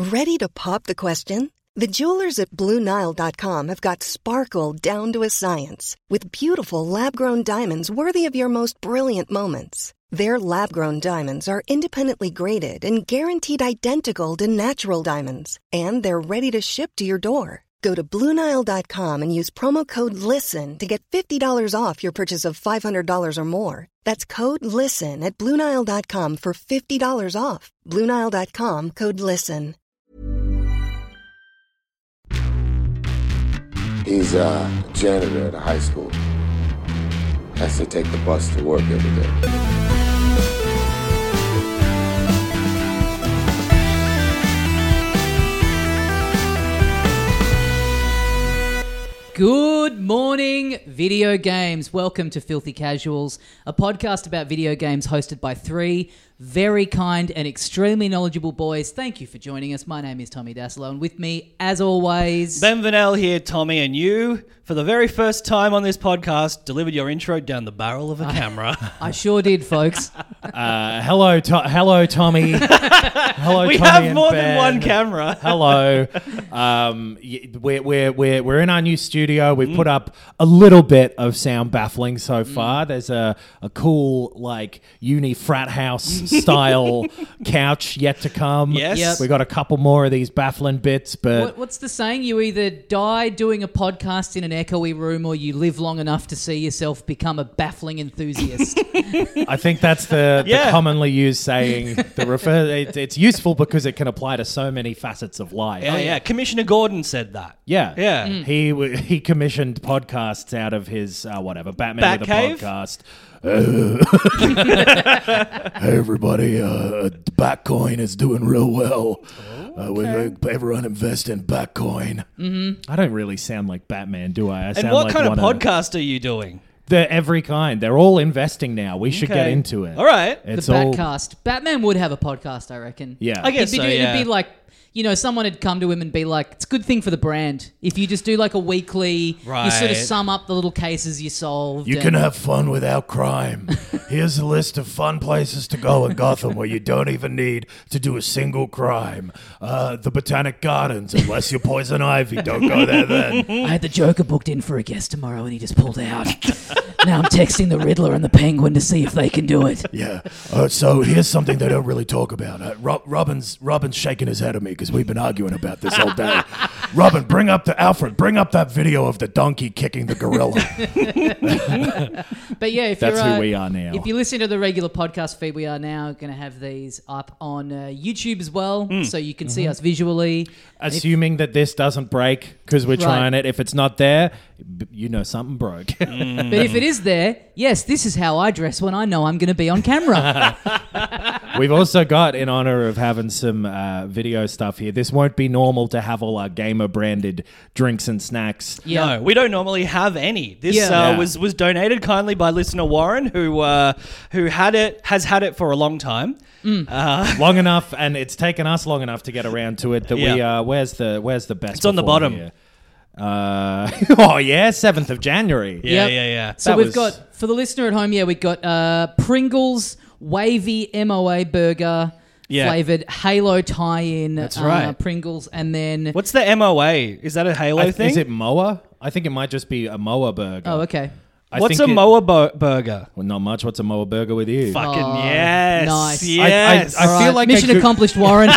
Ready to pop the question? The jewelers at BlueNile.com have got sparkle down to a science with beautiful lab-grown diamonds worthy of your most brilliant moments. Their lab-grown diamonds are independently graded and guaranteed identical to natural diamonds, and they're ready to ship to your door. Go to BlueNile.com and use promo code LISTEN to get $50 off your purchase of $500 or more. That's code LISTEN at BlueNile.com for $50 off. BlueNile.com, code LISTEN. He's a janitor at a high school. Has to take the bus to work every day. Good morning, video games. Welcome to Filthy Casuals, a podcast about video games hosted by three very kind and extremely knowledgeable boys. Thank you for joining us. My name is Tommy Daslow, and with me, as always... Ben Vanel here, Tommy, and you, for the very first time on this podcast, delivered your intro down the barrel of a camera. I sure did, folks. Hello, Tommy. Hello, We Tommy have and more Ben. than one camera. Hello. We're in our new studio. We've put up a little bit of sound baffling so far. There's a cool, like, uni frat house style couch yet to come. Yes. Yep. We got a couple more of these baffling bits, but What's the saying? You either die doing a podcast in an echoey room or you live long enough to see yourself become a baffling enthusiast. I think that's the Yeah. commonly used saying. It's useful because it can apply to so many facets of life. Yeah. Commissioner Gordon said that. Yeah. Yeah. He commissioned podcasts out of his Batman with Batcave? a podcast. Hey everybody, Batcoin is doing real well. Everyone invest in Batcoin. I don't really sound like Batman, do I? And what kind of podcast are you doing? They're every kind. They're all investing now. We should get Okay. into it. All right. The It's all Batcast. Batman would have a podcast, I reckon. yeah. I guess so, yeah. It'd be like, you know, someone had come to him and be like, it's a good thing for the brand. If you just do like a weekly, you sort of Right. sum up the little cases you solved. You can have fun without crime. Here's a list of fun places to go in Gotham where you don't even need to do a single crime. The Botanic Gardens, unless you're Poison Ivy. Don't go there then. I had the Joker booked in for a guest tomorrow and he just pulled out. Now I'm texting the Riddler and the Penguin to see if they can do it. Yeah. So here's something they don't really talk about. Robin's shaking his head at me because we've been arguing about this all day. Robin, bring up that video of the donkey kicking the gorilla. But yeah, if That's you're, who we are now. If you listen to the regular podcast feed, we are now going to have these up on YouTube as well, so you can see us visually. Assuming that this doesn't break because we're Right. trying it. If it's not there, you know something broke. But if it is there, yes, this is how I dress when I know I'm going to be on camera. We've also got, in honor of having some video stuff here, this won't be normal to have all our gamer-branded drinks and snacks. Yeah. No, we don't normally have any. This Yeah. was donated kindly by listener Warren, who has had it for a long time. Long enough, and it's taken us long enough to get around to it that Yeah. where's the best? It's on the before bottom. here? Oh yeah, 7th of January. Yeah, Yep. yeah. So That we've was- got, for the listener at home, we've got Pringles Wavy MOA Burger flavored Halo tie-in. That's right. Pringles, and then... What's the MOA? Is that a Halo thing? Is it Moa? I think it might just be a Moa burger. Oh, okay. What's a Moa burger? Well, not much. What's a Moa burger with you? Fucking Oh, yes. nice. Yes. I feel like Mission I could- accomplished, Warren.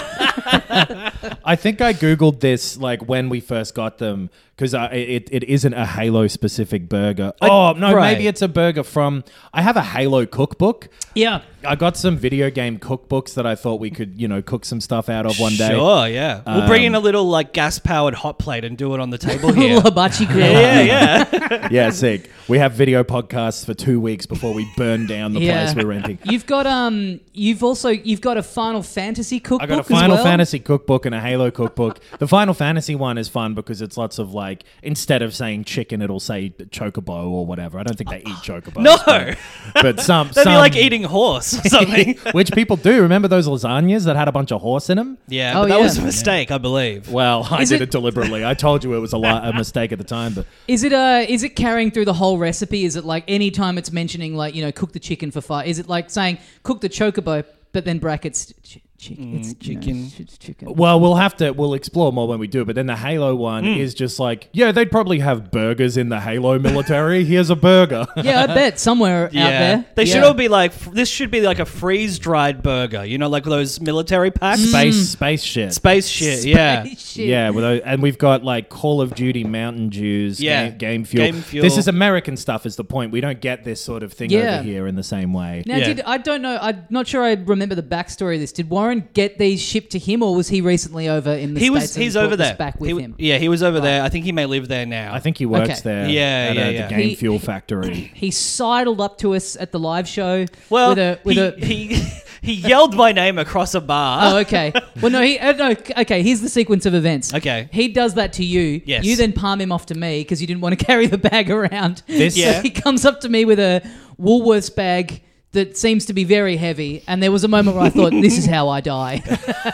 I think I googled this like when we first got them because it isn't a Halo specific burger. Oh no, right. maybe it's a burger from. I have a Halo cookbook. Yeah. I got some video game cookbooks that I thought we could, cook some stuff out of one day. Sure, yeah. We'll bring in a little like gas-powered hot plate and do it on the table A here. little hibachi grill. yeah. Yeah, sick. We have video podcasts for 2 weeks before we burn down the place we're renting. You've got you've got a Final Fantasy cookbook. I got a as Final well? Fantasy cookbook and a Halo cookbook. The Final Fantasy one is fun because it's lots of like, instead of saying chicken, it'll say chocobo or whatever. I don't think they eat chocobos. No. But some That'd be like eating horse or something. which people do. Remember those lasagnas that had a bunch of horse in them? Yeah, Oh, but that yeah. was a mistake, I believe. Well, I Is did it- it deliberately. I told you it was a mistake at the time, but Is it carrying through the whole recipe? Is it like any time it's mentioning like cook the chicken for 5? Is it like saying cook the chocobo but then brackets chicken. It's chicken. It's chicken. Well, we'll explore more when we do it, but then the Halo one is just like, yeah, they'd probably have burgers in the Halo military. Here's a burger. Yeah, I bet somewhere out there. They should Yeah. all be like, this should be like a freeze-dried burger. You know, like those military packs? Space shit. Space shit, yeah. Shit. Yeah, and we've got like Call of Duty Mountain Dews, Yeah. game fuel. Game fuel. This is American stuff is the point. We don't get this sort of thing Yeah. over here in the same way. Now, Yeah. I don't know. I'm not sure I remember the backstory of this. Did Warren get these shipped to him, or was he recently over in the States? He's and over brought this there. back with him. Yeah, he was over there. I think he may live there now. I think he works Okay. there Yeah, at yeah, the yeah. game He- fuel factory. He sidled up to us at the live show. Well, with a he yelled my name across a bar. Oh, okay. Well, no, okay, here's the sequence of events. Okay. He does that to you. Yes. You then palm him off to me because you didn't want to carry the bag around. This- So he comes up to me with a Woolworths bag that seems to be very heavy, and there was a moment where I thought, this is how I die.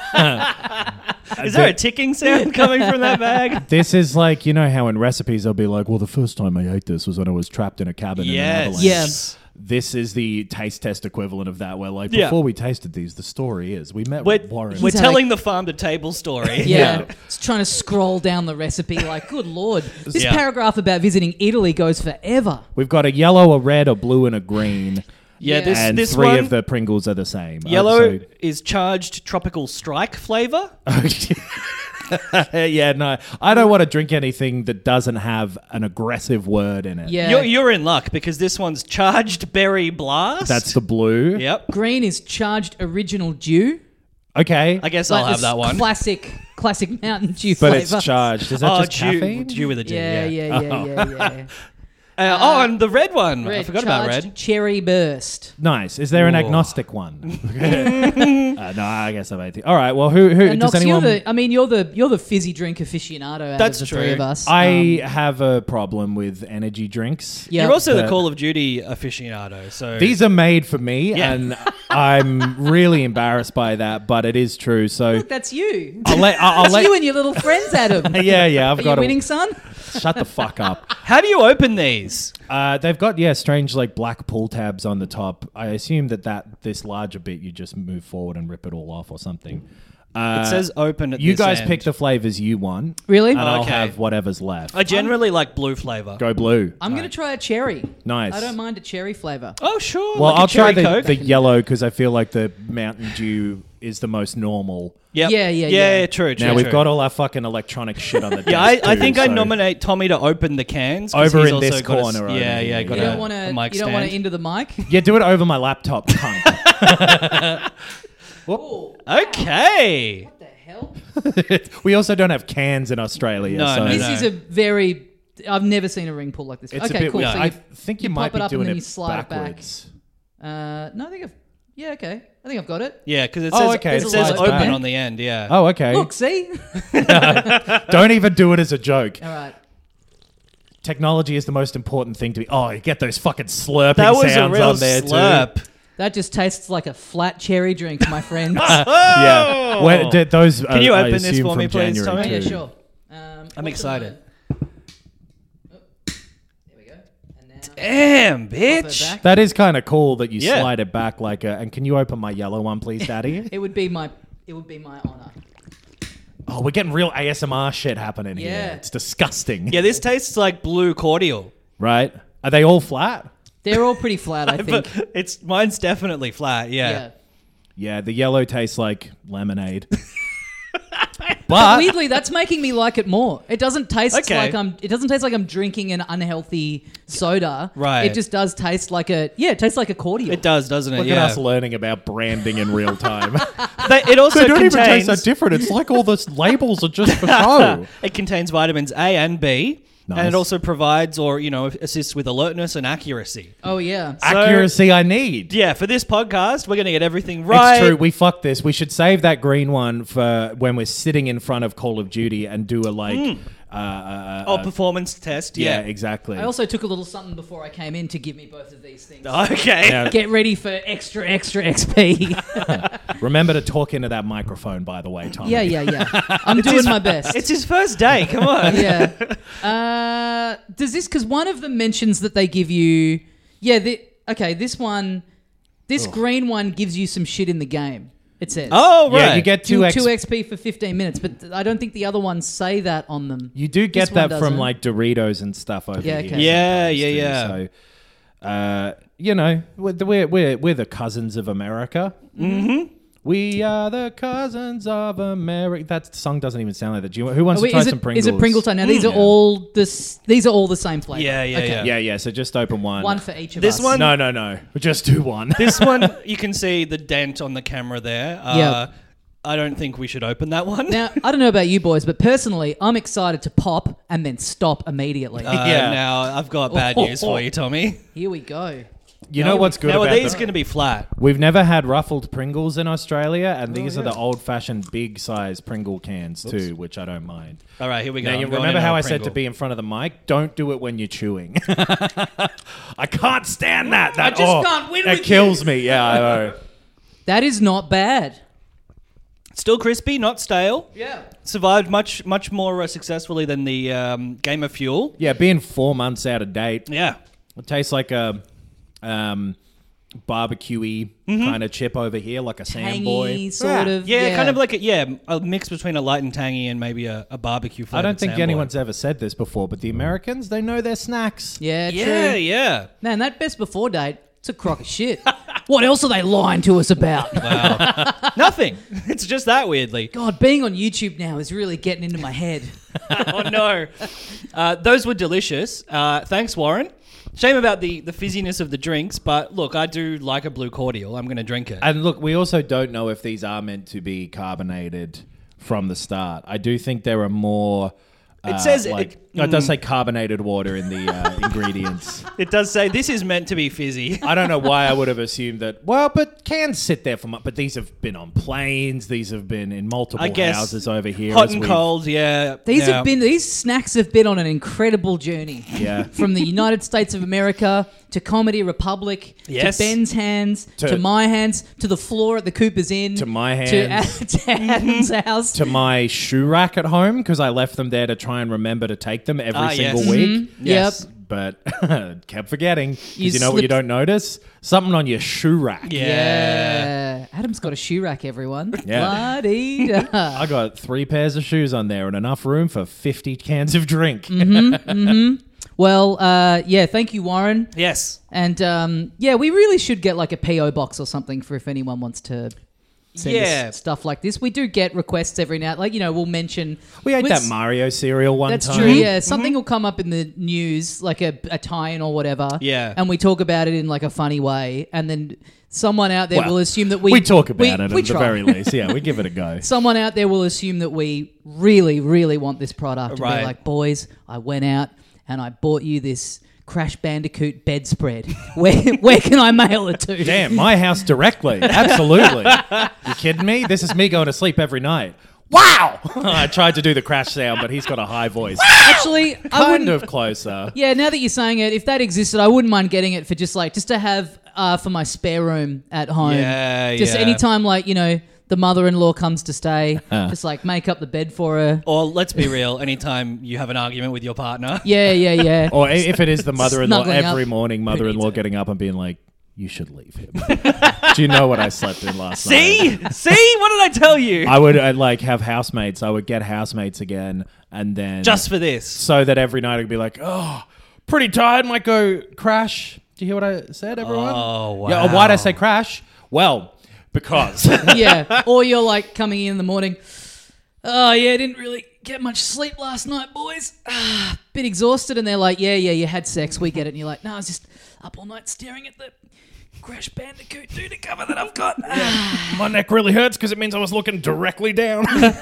Is there a ticking sound coming from that bag? This is like, you know how in recipes they'll be like, well, the first time I ate this was when I was trapped in a cabin in an avalanche. Yeah. This is the taste test equivalent of that, where like Yeah. before we tasted these, the story is we met We're, with Warren. we're He's telling the farm to table story. Yeah. It's trying to scroll down the recipe like, good Lord. This Yeah. paragraph about visiting Italy goes forever. We've got a yellow, a red, a blue, and a green. Yeah, Yeah. And this three one, of the Pringles are the same. yellow is charged tropical strike flavor. Yeah, no. I don't want to drink anything that doesn't have an aggressive word in it. Yeah. You're in luck because this one's charged berry blast. That's the blue. Yep. Green is charged original dew. Okay. I guess I'll Like have that one. Classic Mountain Dew But flavor. it's charged. Is that just caffeine? Dew with a D. Yeah. And the red one. I Red, forgot about charged red. Cherry burst. Nice. Is there an Ooh. agnostic one? No, I guess I'm 18. All right. Well, who And does Knox, anyone? you're the fizzy drink aficionado out That's of the true. three of us. I have a problem with energy drinks. Yeah. You're also the But- Call of Duty aficionado. So These are made for me, Yeah. and I'm really embarrassed by that, but it is true. So Look, that's you. I'll let. That's you and your little friends, Adam. Yeah. I've Are got you to winning, son? shut the fuck up. how do you open these? They've got strange like black pull tabs on the top. I assume that this larger bit you just move forward and rip it all off or something. It says open at You this guys end. pick the flavors you want. Really? And I'll Okay. have whatever's left. I generally like blue flavor. Go blue. I'm going to try a cherry. Nice. I don't mind a cherry flavor. Oh, sure. Well, like a I'll try cherry Coke. the yellow because I feel like the Mountain Dew is the most normal. Yep. Yeah. True. Now we've got all our fucking electronic shit on the desk. Yeah, I too, think I so- nominate Tommy to open the cans 'cause Over he's in this also got a- corner over Yeah, here. got You Yeah. don't a, want a mic to. You don't want stand. to into the mic. Yeah, do it over my laptop, cunt. Ooh, Okay. what the hell? We also don't have cans in Australia. No, so no, This no. is a very. I've never seen a ring pull like this. It's okay, a bit cool. weird. So I you, think you you might pop it be up and doing then it you slide it back. backwards. no, I think I've. Yeah, okay. I think I've got it. Yeah, because it Oh, says, okay, it it says slides open back. on the end, yeah. Oh, okay. Look, see. Don't even do it as a joke. All right. Technology is the most important thing to be. Oh, you get those fucking slurping that was a sounds real on there slurp. too. That just tastes like a flat cherry drink, my friend. Yeah. Where, did those, Can you I open this assume for me, from please, January Tommy? Yeah, too. sure. I'm what's excited. the- Oh, there we go. And now Damn, pop it bitch. back. That is kind of cool that you Yeah. slide it back like a. And can you open my yellow one, please, Daddy? It would be my honor. Oh, we're getting real ASMR shit happening here. Yeah. It's disgusting. Yeah, this tastes like blue cordial. Right? Are they all flat? They're all pretty flat, I think. But mine's definitely flat, Yeah. Yeah, the yellow tastes like lemonade. But but weirdly, that's making me like it more. It doesn't taste Okay. like I'm drinking an unhealthy soda. Right. It just does taste like it tastes like a cordial. It does, doesn't it? look Yeah. at us learning about branding in real time. It also They don't even contains taste that different. It's like all the labels are just for show. it contains vitamins A and B, Nice. and it also provides or assists with alertness and accuracy. Oh yeah. Accuracy I need. Yeah, for this podcast, we're going to get everything right. It's true. We fucked this. We should save that green one for when we're sitting in front of Call of Duty and do a like. Performance test. Yeah, Yeah. exactly. I also took a little something before I came in to give me both of these things. Okay. Now, Get ready for extra XP. remember to talk into that microphone, by the way, Tom. yeah. I'm doing my best. It's his first day. Come on. yeah. Does this, because one of them mentions that they give you, this green one gives you some shit in the game. It says. Oh, right. Yeah, you get 2 2 XP for 15 minutes, but I don't think the other ones say that on them. You do This get one that from doesn't. like Doritos and stuff over Yeah, here. okay. Yeah, sometimes, yeah, too. So, you know, we're the cousins of America. Mm-hmm. We are the cousins of America. That song doesn't even sound like that. Who wants to try some Pringles? Is it Pringle time? Now these are all this. These are all the same flavor. Yeah, yeah, Okay. yeah. Yeah. So just open one. One for each of This us. one- No. Just do one. This one, you can see the dent on the camera there. Yeah. I don't think we should open that one. Now, I don't know about you boys, but personally, I'm excited to pop and then stop immediately. Yeah. Now, I've got bad news for you, Tommy. Here we go. You know what's good Now, about are these them? going to be flat? We've never had ruffled Pringles in Australia, and these are the old-fashioned big-size Pringle cans too, which I don't mind. All right, here we go. Now, you I'm going remember in how on I said to Pringle. be in front of the mic? Don't do it when you're chewing. I can't stand that. I just can't win It with kills me. Yeah, I know. That is not bad. Still crispy, not stale. Yeah. Survived much more successfully than the Game of Fuel. Yeah, being 4 months out of date, Yeah. it tastes like a barbecue-y kind of chip over here, like a Tangy, Samboy. sort of. Yeah, kind of like a mix between a light and tangy and maybe a barbecue flavor. I don't think anyone's ever said this before, but the Americans, they know their snacks. Yeah, Yeah, true. yeah. Man, that best before date, it's a crock of shit. What else are they lying to us about? Nothing. It's just that weirdly. God, being on YouTube now is really getting into my head. Oh no. Those were delicious. Thanks, Warren. Shame about the fizziness of the drinks, but look, I do like a blue cordial. I'm going to drink it. And look, we also don't know if these are meant to be carbonated from the start. I do think there are more. It says it does say carbonated water in the ingredients. It does say this is meant to be fizzy. I don't know why I would have assumed that. Well, but cans sit there for but these have been on planes. These have been in multiple I guess houses over here. hot as and we've- cold, yeah. These snacks have been on an incredible journey. Yeah. From the United States of America to Comedy Republic Yes. to Ben's hands to my hands to the floor at the Cooper's Inn To my hands. to Adam's house. to my shoe rack at home because I left them there to try and remember to take them every single yes. week. Yes. Yep. But kept forgetting. Because You you know what you slipped- don't notice? Something on your shoe rack. Yeah. Adam's got a shoe rack, everyone. Yeah. La-dee-da. I got 3 pairs of shoes on there and enough room for 50 cans of drink. Well, thank you, Warren. Yes. And we really should get like a PO box or something for if anyone wants to send us stuff like this. We do get requests every now, like we'll mention. We ate that Mario cereal one That's time. true. Yeah, something will come up in the news, like a tie-in or whatever. Yeah. and we talk about it in like a funny way, and then someone out there Well, will assume that we talk about it at we the try. very least. Yeah, we give it a go. Someone out there will assume that we really, really want this product and Right. be like, boys, I went out and I bought you this Crash Bandicoot bedspread. Where can I mail it to? Damn, my house directly. Absolutely. You kidding me? This is me going to sleep every night. Wow! I tried to do the crash sound, but he's got a high voice. Actually, I Kind wouldn't. of closer. Yeah, now that you're saying it, if that existed, I wouldn't mind getting it for just to have for my spare room at home. Yeah, Just yeah. anytime, the mother-in-law comes to stay, just make up the bed for her. Or let's be real, anytime you have an argument with your partner. Yeah. Or if it is the mother-in-law, Snuggling every up. morning, mother-in-law getting up and being like, you should leave him. Do you know what I slept in last night? See? What did I tell you? I'd have housemates. I would get housemates again, and then Just for this. so that every night I'd be like, oh, pretty tired. Might go crash. Do you hear what I said, everyone? Oh, wow. Yeah. Why'd I say crash? Well, because Yeah. Or you're coming in the morning. Oh yeah, didn't really get much sleep last night, boys. Bit exhausted, and they're like, yeah, you had sex. We get it. And you're like, no, I was just up all night staring at the Crash Bandicoot dude cover that I've got. my neck really hurts because it means I was looking directly down.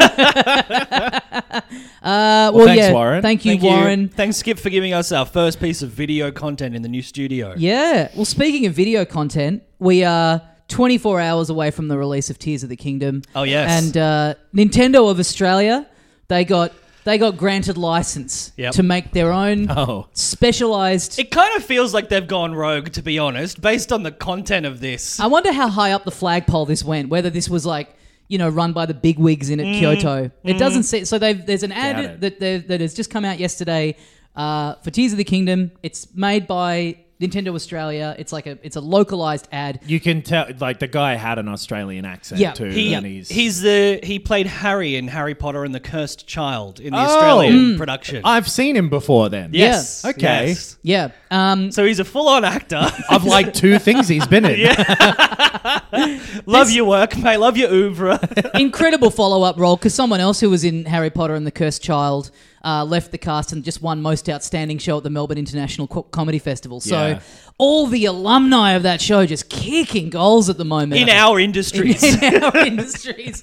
Well, thanks, Warren. Thank you, Warren. Thanks, Skip, for giving us our first piece of video content in the new studio. Yeah. Well, speaking of video content, we are 24 hours away from the release of Tears of the Kingdom. Oh, yes. And Nintendo of Australia, they got granted license Yep. to make their own Oh. specialized. It kind of feels like they've gone rogue, to be honest, based on the content of this. I wonder how high up the flagpole this went. Whether this was run by the big wigs in at Kyoto. It doesn't say. So there's an ad Doubt that has just come out yesterday for Tears of the Kingdom. It's made by Nintendo Australia. It's like it's a localized ad. You can tell, like, the guy had an Australian accent Yeah. too. He, and he played Harry in Harry Potter and the Cursed Child in the Australian production. I've seen him before then. yes. Yeah. Okay. Yes. Yeah. So he's a full-on actor. Of like 2 things he's been in. Love your work, mate. Love your oeuvre. Incredible follow-up role because someone else who was in Harry Potter and the Cursed Child left the cast and just won Most Outstanding Show at the Melbourne International Comedy Festival. So Yeah. all the alumni of that show just kicking goals at the moment. In our industries. in our industries.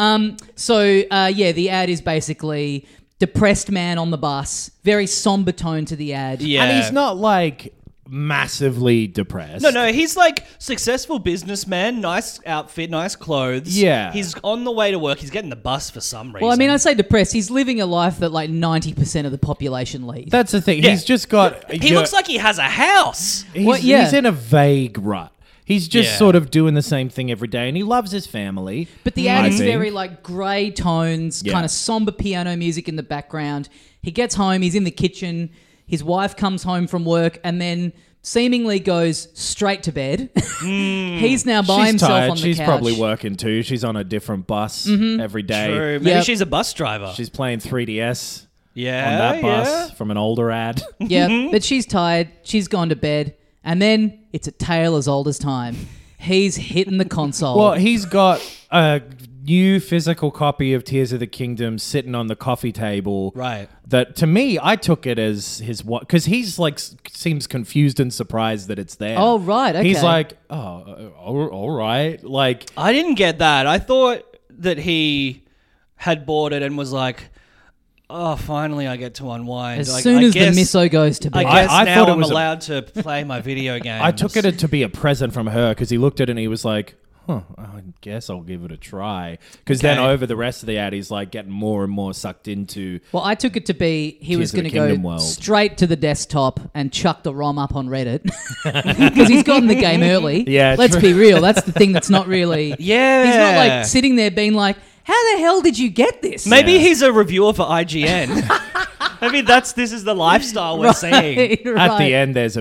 The ad is basically depressed man on the bus. Very somber tone to the ad. Yeah. And he's not like massively depressed. No, he's like successful businessman, nice outfit, nice clothes. Yeah. He's on the way to work. He's getting the bus for some reason. Well, I mean, I say depressed. He's living a life that like 90% of the population lead. That's the thing. Yeah. He's just got. he looks like he has a house. He's, Well, yeah. he's in a vague rut. He's just Yeah. sort of doing the same thing every day, and he loves his family. But the ad I is think. very like grey tones, Yeah. kind of somber piano music in the background. He gets home, he's in the kitchen. His wife comes home from work and then seemingly goes straight to bed. He's now by She's himself tired. on the She's couch. probably working too. She's on a different bus every day. True. Maybe Yep. she's a bus driver. She's playing 3DS yeah, on that bus yeah. from an older ad. Yeah, but she's tired. She's gone to bed. And then it's a tale as old as time. He's hitting the console. Well, he's got a new physical copy of Tears of the Kingdom sitting on the coffee table. Right. That to me, I took it as his what? Because he's like seems confused and surprised that it's there. Oh, right, okay. He's like, all right. Like, I didn't get that. I thought that he had bought it and was like, oh, finally I get to unwind. as Like, soon I as guess- the miso goes to I bed. guess I now thought it I'm was allowed to play my video games. I took it to be a present from her because he looked at it and he was like, I guess I'll give it a try. Because then Okay. over the rest of the ad, he's like getting more and more sucked into. Well, I took it to be he was Tears of going the to go Kingdom world. straight to the desktop and chuck the ROM up on Reddit because he's gotten the game early. Yeah, let's true. be real. That's the thing that's not really. Yeah. he's not like sitting there being like, "How the hell did you get this?" Maybe Yeah. he's a reviewer for IGN. Maybe this is the lifestyle we're seeing. At the end, there's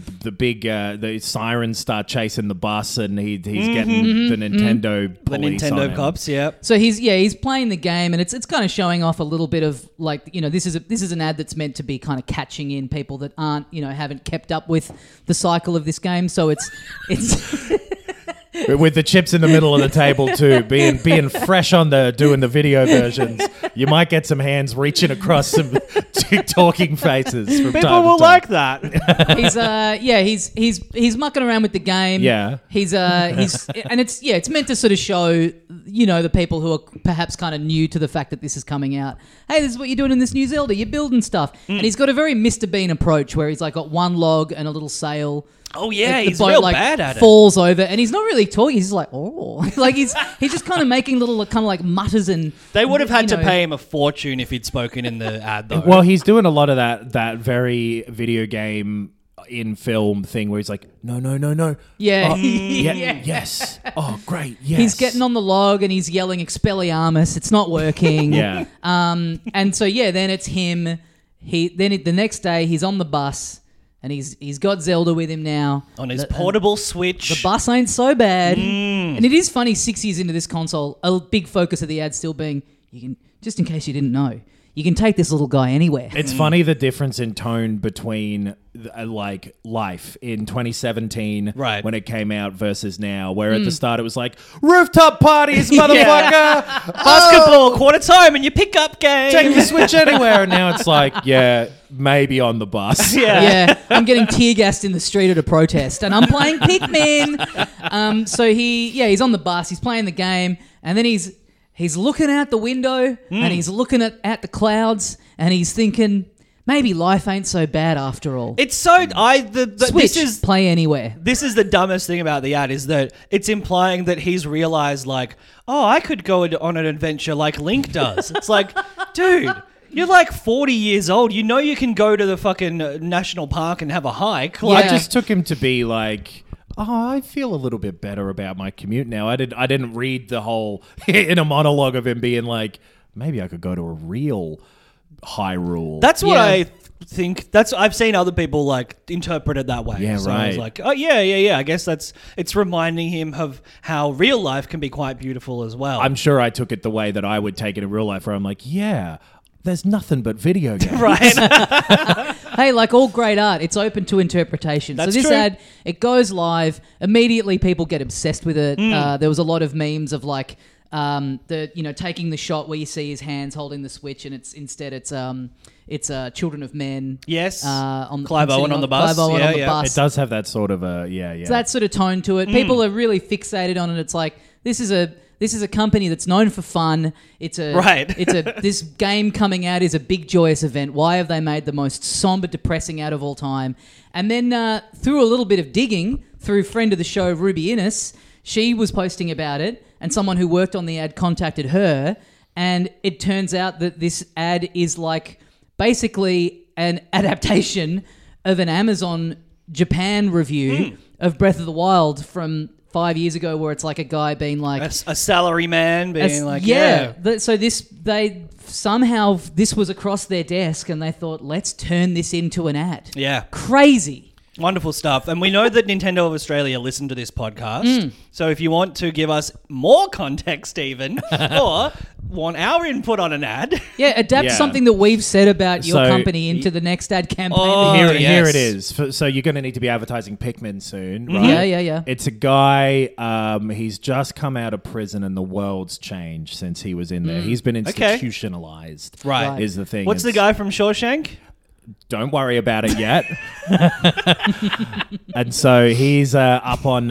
the sirens start chasing the bus, and he's getting the Nintendo The police on Nintendo him. cops, yep. So he's playing the game, and it's kind of showing off a little bit of like, you know, this is an ad that's meant to be kind of catching in people that aren't, you know, haven't kept up with the cycle of this game. So it's With the chips in the middle of the table too, being fresh on doing the video versions, you might get some hands reaching across some talking faces. From People time to will time. like that. he's mucking around with the game. Yeah. He's and it's meant to sort of show, you know, the people who are perhaps kind of new to the fact that this is coming out. Hey, this is what you're doing in this new Zelda. You're building stuff, and he's got a very Mr. Bean approach where he's like got one log and a little sail. Oh, yeah, The he's boat, real like, bad at it. falls over, and he's not really talking. He's just like, oh, like he's just kind of making little kind of like mutters and. They would have had you to know. pay him a fortune if he'd spoken in the ad, though. Well, he's doing a lot of that very video game in film thing where he's like, no. Yeah. Oh, yes. Oh, great. Yes. He's getting on the log and he's yelling Expelliarmus. It's not working. Yeah. And so then it's him. The next day he's on the bus and he's got Zelda with him now. on his The- portable Switch. The bus ain't so bad. And it is funny 6 years into this console, a big focus of the ad still being, you can, just in case you didn't know, you can take this little guy anywhere. It's funny the difference in tone between like life in 2017 Right. when it came out versus now, where at the start it was like rooftop parties, motherfucker, Basketball, quarter time, and your pickup game. take the Switch anywhere, and now it's like, yeah, maybe on the bus. Yeah, I'm getting tear gassed in the street at a protest, and I'm playing Pikmin. So he's on the bus, he's playing the game, and then he's looking out the window and he's looking at the clouds, and he's thinking, maybe life ain't so bad after all. It's so Switch, play anywhere. This is the dumbest thing about the ad is that it's implying that he's realized like, oh, I could go on an adventure like Link does. It's like, dude, you're like 40 years old. You know you can go to the fucking national park and have a hike. Yeah. Like, I just took him to be like, oh, I feel a little bit better about my commute now. I didn't read the whole in a monologue of him being like, maybe I could go to a real Hyrule. That's what Yeah. I think. I've seen other people like interpret it that way. Yeah, so I was right. like, oh yeah. I guess it's reminding him of how real life can be quite beautiful as well. I'm sure I took it the way that I would take it in real life, where I'm like, yeah, there's nothing but video games. right. Hey, like all great art, it's open to interpretation. That's so this true. ad, it goes live. Immediately, people get obsessed with it. There was a lot of memes of like taking the shot where you see his hands holding the Switch, and it's Children of Men. Yes. On Clive Owen on the bus. Clive Owen Yeah, on the yeah. bus. It does have that sort of a So that sort of tone to it. People are really fixated on it. It's like this is a company that's known for fun. Right. This game coming out is a big joyous event. Why have they made the most somber, depressing ad of all time? And then through a little bit of digging, through friend of the show Ruby Innes, she was posting about it, and someone who worked on the ad contacted her, and it turns out that this ad is like basically an adaptation of an Amazon Japan review of Breath of the Wild from 5 years ago, where it's like a guy being like a salary man being like, So this was across their desk, and they thought, let's turn this into an ad. Yeah. Crazy. Wonderful stuff. And we know that Nintendo of Australia listen to this podcast. Mm. So if you want to give us more context even, or want our input on an ad, Yeah, adapt Yeah. something that we've said about your So, company into the next ad campaign. Oh, that you Here, do. yes. here it is. So you're going to need to be advertising Pikmin soon, right? Yeah. It's a guy, he's just come out of prison and the world's changed since he was in there. He's been institutionalized, Right. is the thing. what's the guy from Shawshank? Don't worry about it yet. And so he's up on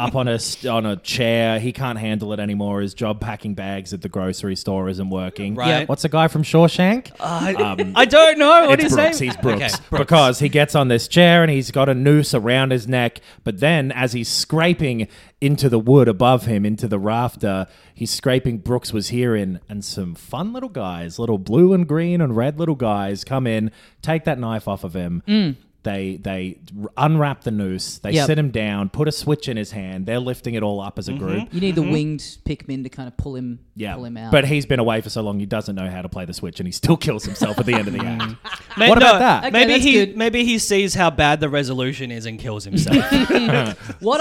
a chair. He can't handle it anymore. His job packing bags at the grocery store isn't working. Right. Yep. What's the guy from Shawshank? I don't know. What It's is Brooks. his name? He's Brooks. Okay, Brooks. Because he gets on this chair and he's got a noose around his neck. But then as he's scraping into the wood above him, into the rafter, he's scraping Brooks was herein, and some fun little guys, little blue and green and red little guys come in, take that knife off of him. They unwrap the noose. They Yep. sit him down, put a switch in his hand. They're lifting it all up as a group. You need the winged Pikmin to kind of pull him out. But he's been away for so long, he doesn't know how to play the switch, and he still kills himself at the end of the act. What about that? Okay, that's good. Maybe he sees how bad the resolution is and kills himself. What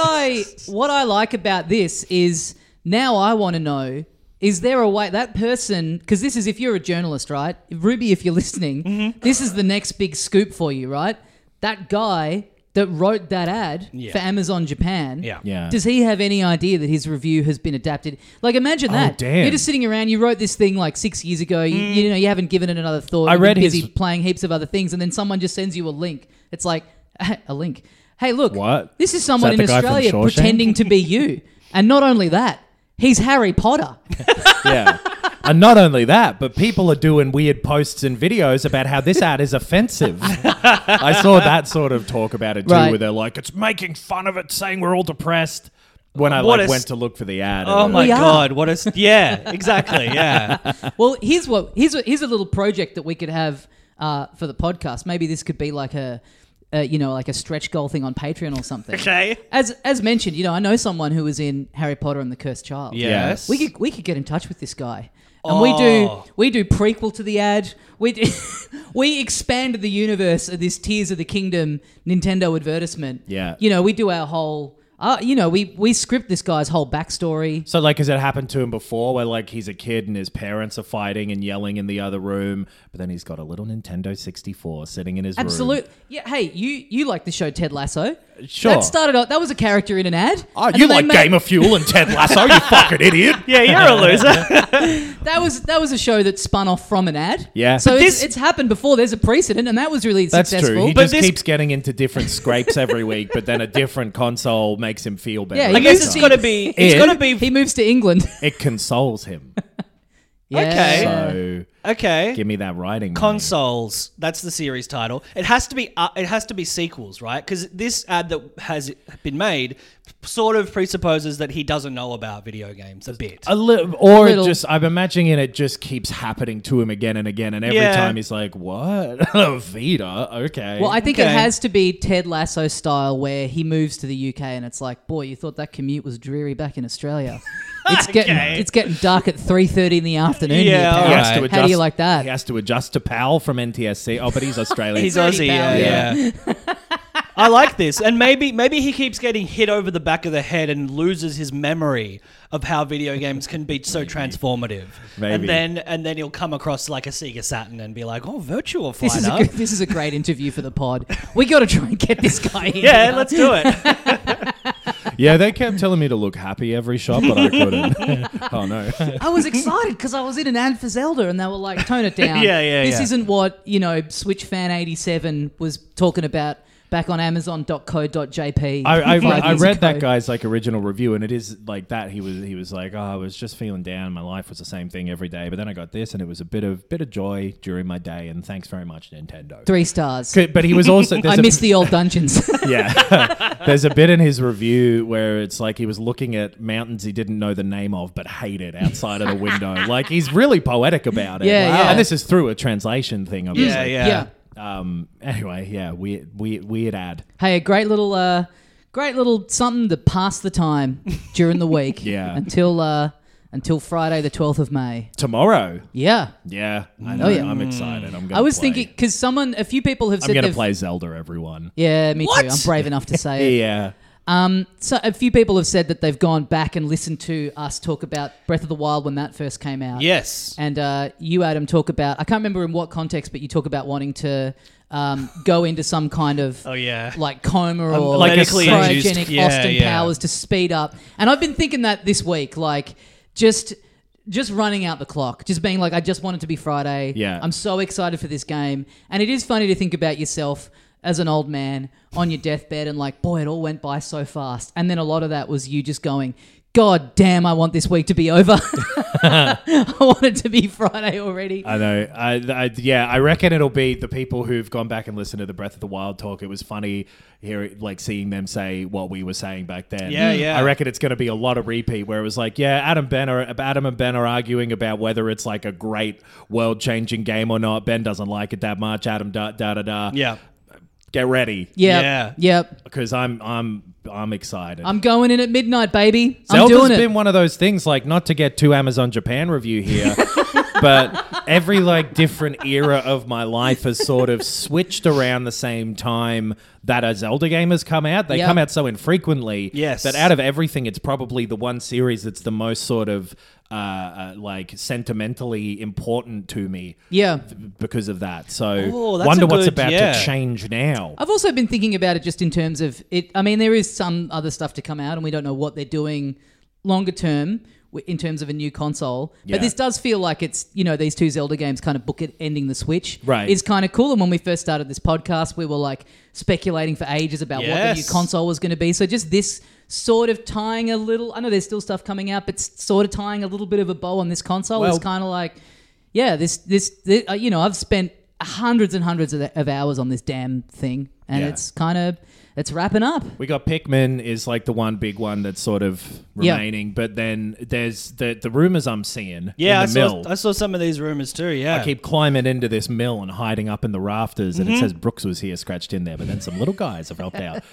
I like about this is now I want to know, is there a way that person, because this is, if you're a journalist, right? Ruby, if you're listening, this is the next big scoop for you, right? That guy that wrote that ad for Amazon Japan, Yeah. does he have any idea that his review has been adapted? Like, imagine that. damn. You're just sitting around, you wrote this thing like 6 years ago, you haven't given it another thought. I You've read been busy his- playing heaps of other things, and then someone just sends you a link. It's like, a link. Hey, look, What? this is someone Is in that the guy from Australia Shawshank? pretending to be you. And not only that, he's Harry Potter. Yeah. And not only that, but people are doing weird posts and videos about how this ad is offensive. I saw that sort of talk about it too, Right. where they're like, it's making fun of it, saying we're all depressed. When I What a went to look for the ad. Oh and my We are. God! What a exactly yeah. Well, here's a little project that we could have for the podcast. Maybe this could be like a stretch goal thing on Patreon or something. Okay. As mentioned, I know someone who was in Harry Potter and the Cursed Child. Yes. We could get in touch with this guy. And we do prequel to the ad. We expand the universe of this Tears of the Kingdom Nintendo advertisement. Yeah. We do our whole we script this guy's whole backstory. So, like, has it happened to him before where, like, he's a kid and his parents are fighting and yelling in the other room, but then he's got a little Nintendo 64 sitting in his room? Absolutely. Yeah, hey, you like the show Ted Lasso? Sure. That started out, that was a character in an ad. Oh, and you then like they made- Game of Fuel and Ted Lasso, you fucking idiot. Yeah, you're a loser. That was a show that spun off from an ad. Yeah. So But it's happened before. There's a precedent, and that was really That's successful. true. He But just this- keeps getting into different scrapes every week, but then a different console makes him feel better. Yeah, I he guess moves it's to- got to be. It's It- got to be. He moves to England. It consoles him. Okay. So Okay. give me that writing. money. Consoles. That's the series title. It has to be. It has to be sequels, right? Because this ad that has been made sort of presupposes that he doesn't know about video games a bit. Or little. just, I'm imagining it just keeps happening to him again and again, and every time he's like, "What? Vita? Okay." Well, I think it Okay. has to be Ted Lasso style, where he moves to the UK and it's like, boy, you thought that commute was dreary back in Australia. It's getting dark at 3:30 in the afternoon. Yeah, here, pal. all He has to right. adjust, How do you like that? He has to adjust to Pal from NTSC. Oh, but he's Australian. He's Dirty Aussie, pal, yeah. I like this, and maybe he keeps getting hit over the back of the head and loses his memory of how video games can be so transformative. Maybe. And then he'll come across like a Sega Saturn and be like, "Oh, Virtua Fighter." This is a great interview for the pod. We got to try and get this guy in. Yeah, here. let's do it. Yeah, they kept telling me to look happy every shot, but I couldn't. Oh no. I was excited because I was in an ad for Zelda and they were like, tone it down. This yeah. isn't what, Switch Fan 87 was talking about back on Amazon.co.jp. I 5 years read ago. that guy's like original review, and it is like that. He was like, "Oh, I was just feeling down. My life was the same thing every day, but then I got this, and it was a bit of joy during my day. And thanks very much, Nintendo." 3 stars. But he was also I miss the old dungeons. yeah. There's a bit in his review where it's like he was looking at mountains he didn't know the name of but hated outside of the window. Like he's really poetic about it. Yeah, yeah. And this is through a translation thing, obviously. Yeah. Anyway, yeah, weird ad. Hey, a great little something to pass the time during the week. Yeah. Until Friday, the 12th of May. Tomorrow. Yeah. Yeah, I know. yeah. I'm excited. I'm gonna I was play. thinking because a few people have I'm said gonna they've play Zelda, everyone. Yeah, me What? too. I'm brave enough to say it. Yeah. So a few people have said that they've gone back and listened to us talk about Breath of the Wild when that first came out. Yes. And you, Adam, talk about, I can't remember in what context, but you talk about wanting to go into some kind of like coma or like a medically cryogenic induced- yeah, Austin yeah. Powers to speed up. And I've been thinking that this week, like just running out the clock, just being like, I just want it to be Friday. Yeah. I'm so excited for this game. And it is funny to think about yourself as an old man on your deathbed and like, boy, it all went by so fast. And then a lot of that was you just going, God damn, I want this week to be over. I want it to be Friday already. I know. I reckon it'll be the people who've gone back and listened to the Breath of the Wild talk. It was funny seeing them say what we were saying back then. Yeah, yeah. I reckon it's going to be a lot of repeat where it was like, yeah, Adam and Ben are arguing about whether it's like a great world-changing game or not. Ben doesn't like it that much. Adam da. Yeah. Get ready. Yep. Because I'm excited. I'm going in at midnight, baby. I'm Zelda's doing it. been one of those things, like, not to get too Amazon Japan review here, but every like different era of my life has sort of switched around the same time that a Zelda game has come out. They Yep. come out so infrequently Yes. that out of everything, it's probably the one series that's the most sort of like sentimentally important to me. Yeah. Because of that. So Oh, that's wonder a what's good- about yeah. to change now. I've also been thinking about it just in terms of it. I mean, there is some other stuff to come out, and we don't know what they're doing longer term in terms of a new console. Yeah. But this does feel like it's, these two Zelda games kind of book it ending the Switch. Right. Is kind of cool. And when we first started this podcast, we were like speculating for ages about what the new Yes. console was going to be. So just this sort of tying a little, I know there's still stuff coming out, but sort of tying a little bit of a bow on this console is kind of like, yeah, this I've spent hundreds and hundreds of hours on this damn thing, and Yeah. it's wrapping up. We got Pikmin is like the one big one that's sort of Yeah. remaining, but then there's the rumors I'm seeing Yeah, in the mill. I saw some of these rumors too, yeah. I keep climbing into this mill and hiding up in the rafters, and it says Brooks was here scratched in there, but then some little guys have helped out.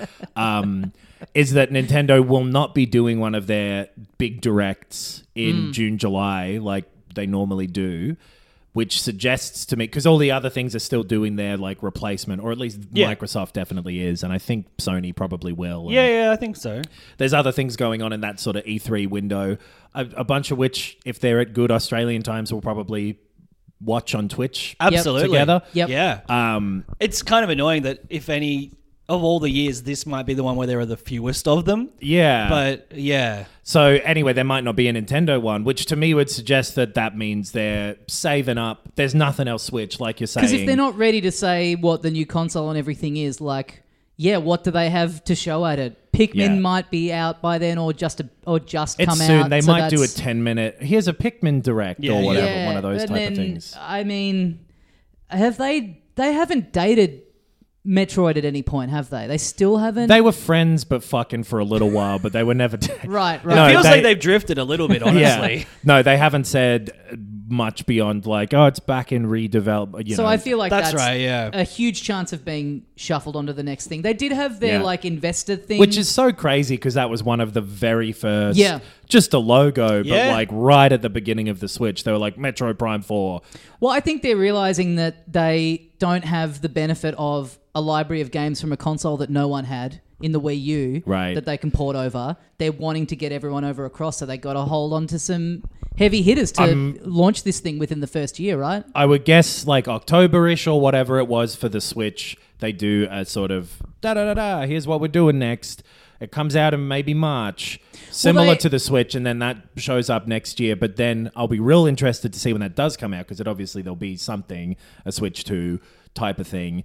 Is that Nintendo will not be doing one of their big directs in June, July, like they normally do, which suggests to me, because all the other things are still doing their like replacement, or at least Microsoft definitely is, and I think Sony probably will. And Yeah, I think so. there's other things going on in that sort of E3 window, a bunch of which, if they're at good Australian times, we'll probably watch on Twitch Absolutely. together. Yep. Yeah. It's kind of annoying that if any of all the years, this might be the one where there are the fewest of them. Yeah. But yeah. So anyway, there might not be a Nintendo one, which to me would suggest that means they're saving up. There's nothing else Switch, like you're saying. Because if they're not ready to say what the new console and everything is, like, yeah, what do they have to show at it? Pikmin might be out by then, or just it's come soon. out. They so might do a that's- 10-minute. Here's a Pikmin direct or whatever, Yeah, one of those and type of then, things. I mean, they haven't dated Metroid at any point, have they? They still haven't. They were friends, but fucking for a little while, but they were never. Right. It feels like they've drifted a little bit, honestly. Yeah. No, they haven't said much beyond like, oh, it's back in redevelopment. So I feel like that's right, yeah. a huge chance of being shuffled onto the next thing. They did have their like investor thing, which is so crazy because that was one of the very first. Yeah. Just a logo, but Yeah. like right at the beginning of the Switch, they were like Metroid Prime 4. Well, I think they're realizing that they don't have the benefit of a library of games from a console that no one had in the Wii U Right. that they can port over. They're wanting to get everyone over across, so they got to hold on to some heavy hitters to launch this thing within the first year, right? I would guess like October-ish or whatever it was for the Switch, they do a sort of da-da-da-da, here's what we're doing next. It comes out in maybe March, similar to the Switch, and then that shows up next year. But then I'll be real interested to see when that does come out because obviously there'll be something, a Switch 2 type of thing.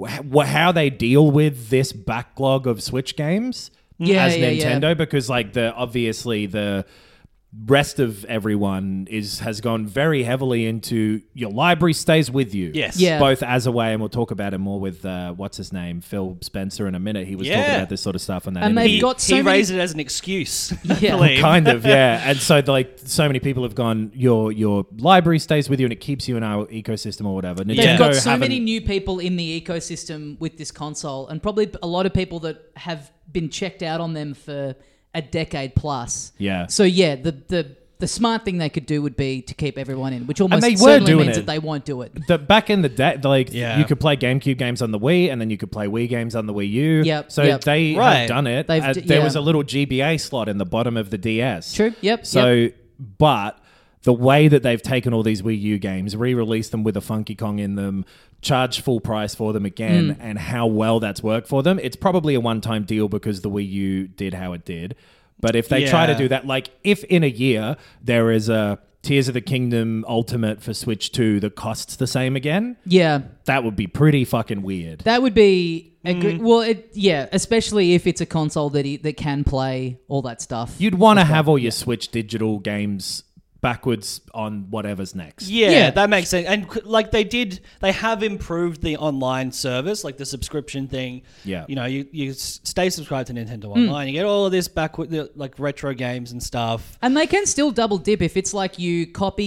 How they deal with this backlog of Switch games as Nintendo, because like obviously the rest of everyone has gone very heavily into your library stays with you. Yes. Yeah. Both as a way, and we'll talk about it more with what's his name, Phil Spencer, in a minute. He was talking about this sort of stuff on that. And interview. they've got so he many... raised it as an excuse. Yeah. I believe. Kind of, yeah. And so like so many people have gone, your library stays with you and it keeps you in our ecosystem or whatever. They've Nintendo got so haven't- many new people in the ecosystem with this console, and probably a lot of people that have been checked out on them for a decade plus. Yeah. So yeah, the smart thing they could do would be to keep everyone in, which almost they were certainly doing means it. that they won't do it. Back in the day, like Yeah. you could play GameCube games on the Wii, and then you could play Wii games on the Wii U. Yep, So yep. they Right. have done it. They've There yeah. was a little GBA slot in the bottom of the DS. True. Yep. So, yep. but the way that they've taken all these Wii U games, re-released them with a Funky Kong in them, charged full price for them again, and how well that's worked for them, it's probably a one-time deal because the Wii U did how it did. But if they try to Yeah. do that, like if in a year there is a Tears of the Kingdom Ultimate for Switch 2 that costs the same again, Yeah. that would be pretty fucking weird. That would be a good. Well, especially if it's a console that can play all that stuff. You'd want to have all your Switch digital games backwards on whatever's next. Yeah, that makes sense. And like they have improved the online service, like the subscription thing. Yeah. You know, you stay subscribed to Nintendo Online. You get all of this back with like retro games and stuff. And they can still double dip if it's like you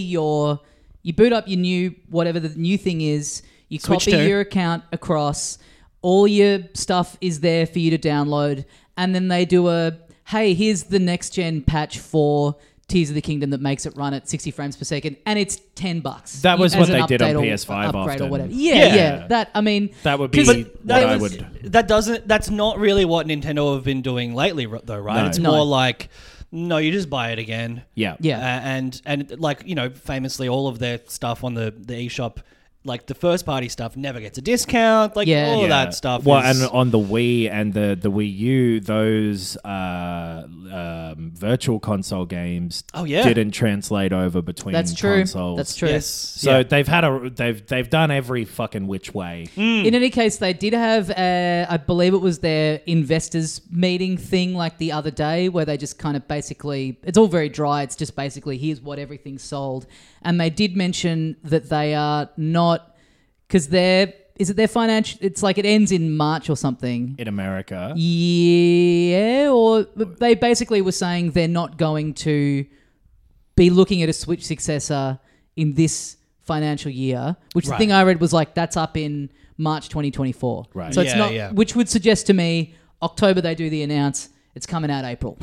boot up your new, whatever the new thing is, you Switch copy 2. your account across, all your stuff is there for you to download, and then they do hey, here's the next gen patch for Tears of the Kingdom that makes it run at 60 frames per second, and it's $10. That was as what an they did on update or PS5 upgrade or often. whatever. Yeah. Yeah. That would be That's not really what Nintendo have been doing lately, though, right? No. It's No. more like, no, you just buy it again. Yeah. Yeah. And like, you know, famously all of their stuff on the eShop, like the first party stuff never gets a discount, like Yeah. all of Yeah. that stuff. Well, is, and on the Wii and the Wii U, those virtual console games didn't translate over between That's true. consoles. That's true. yes. So they've done every fucking which way. In any case, they did have, I believe it was their investors meeting thing like the other day where they just kind of basically, it's all very dry. It's just basically, here's what everything's sold. And they did mention that they are not, because is it their financial, it's like it ends in March or something. In America. Yeah, or they basically were saying they're not going to be looking at a Switch successor in this financial year, which the Right. thing I read was like that's up in March 2024. Right. So it's Yeah, not, yeah. which would suggest to me October they do the announce, it's coming out April.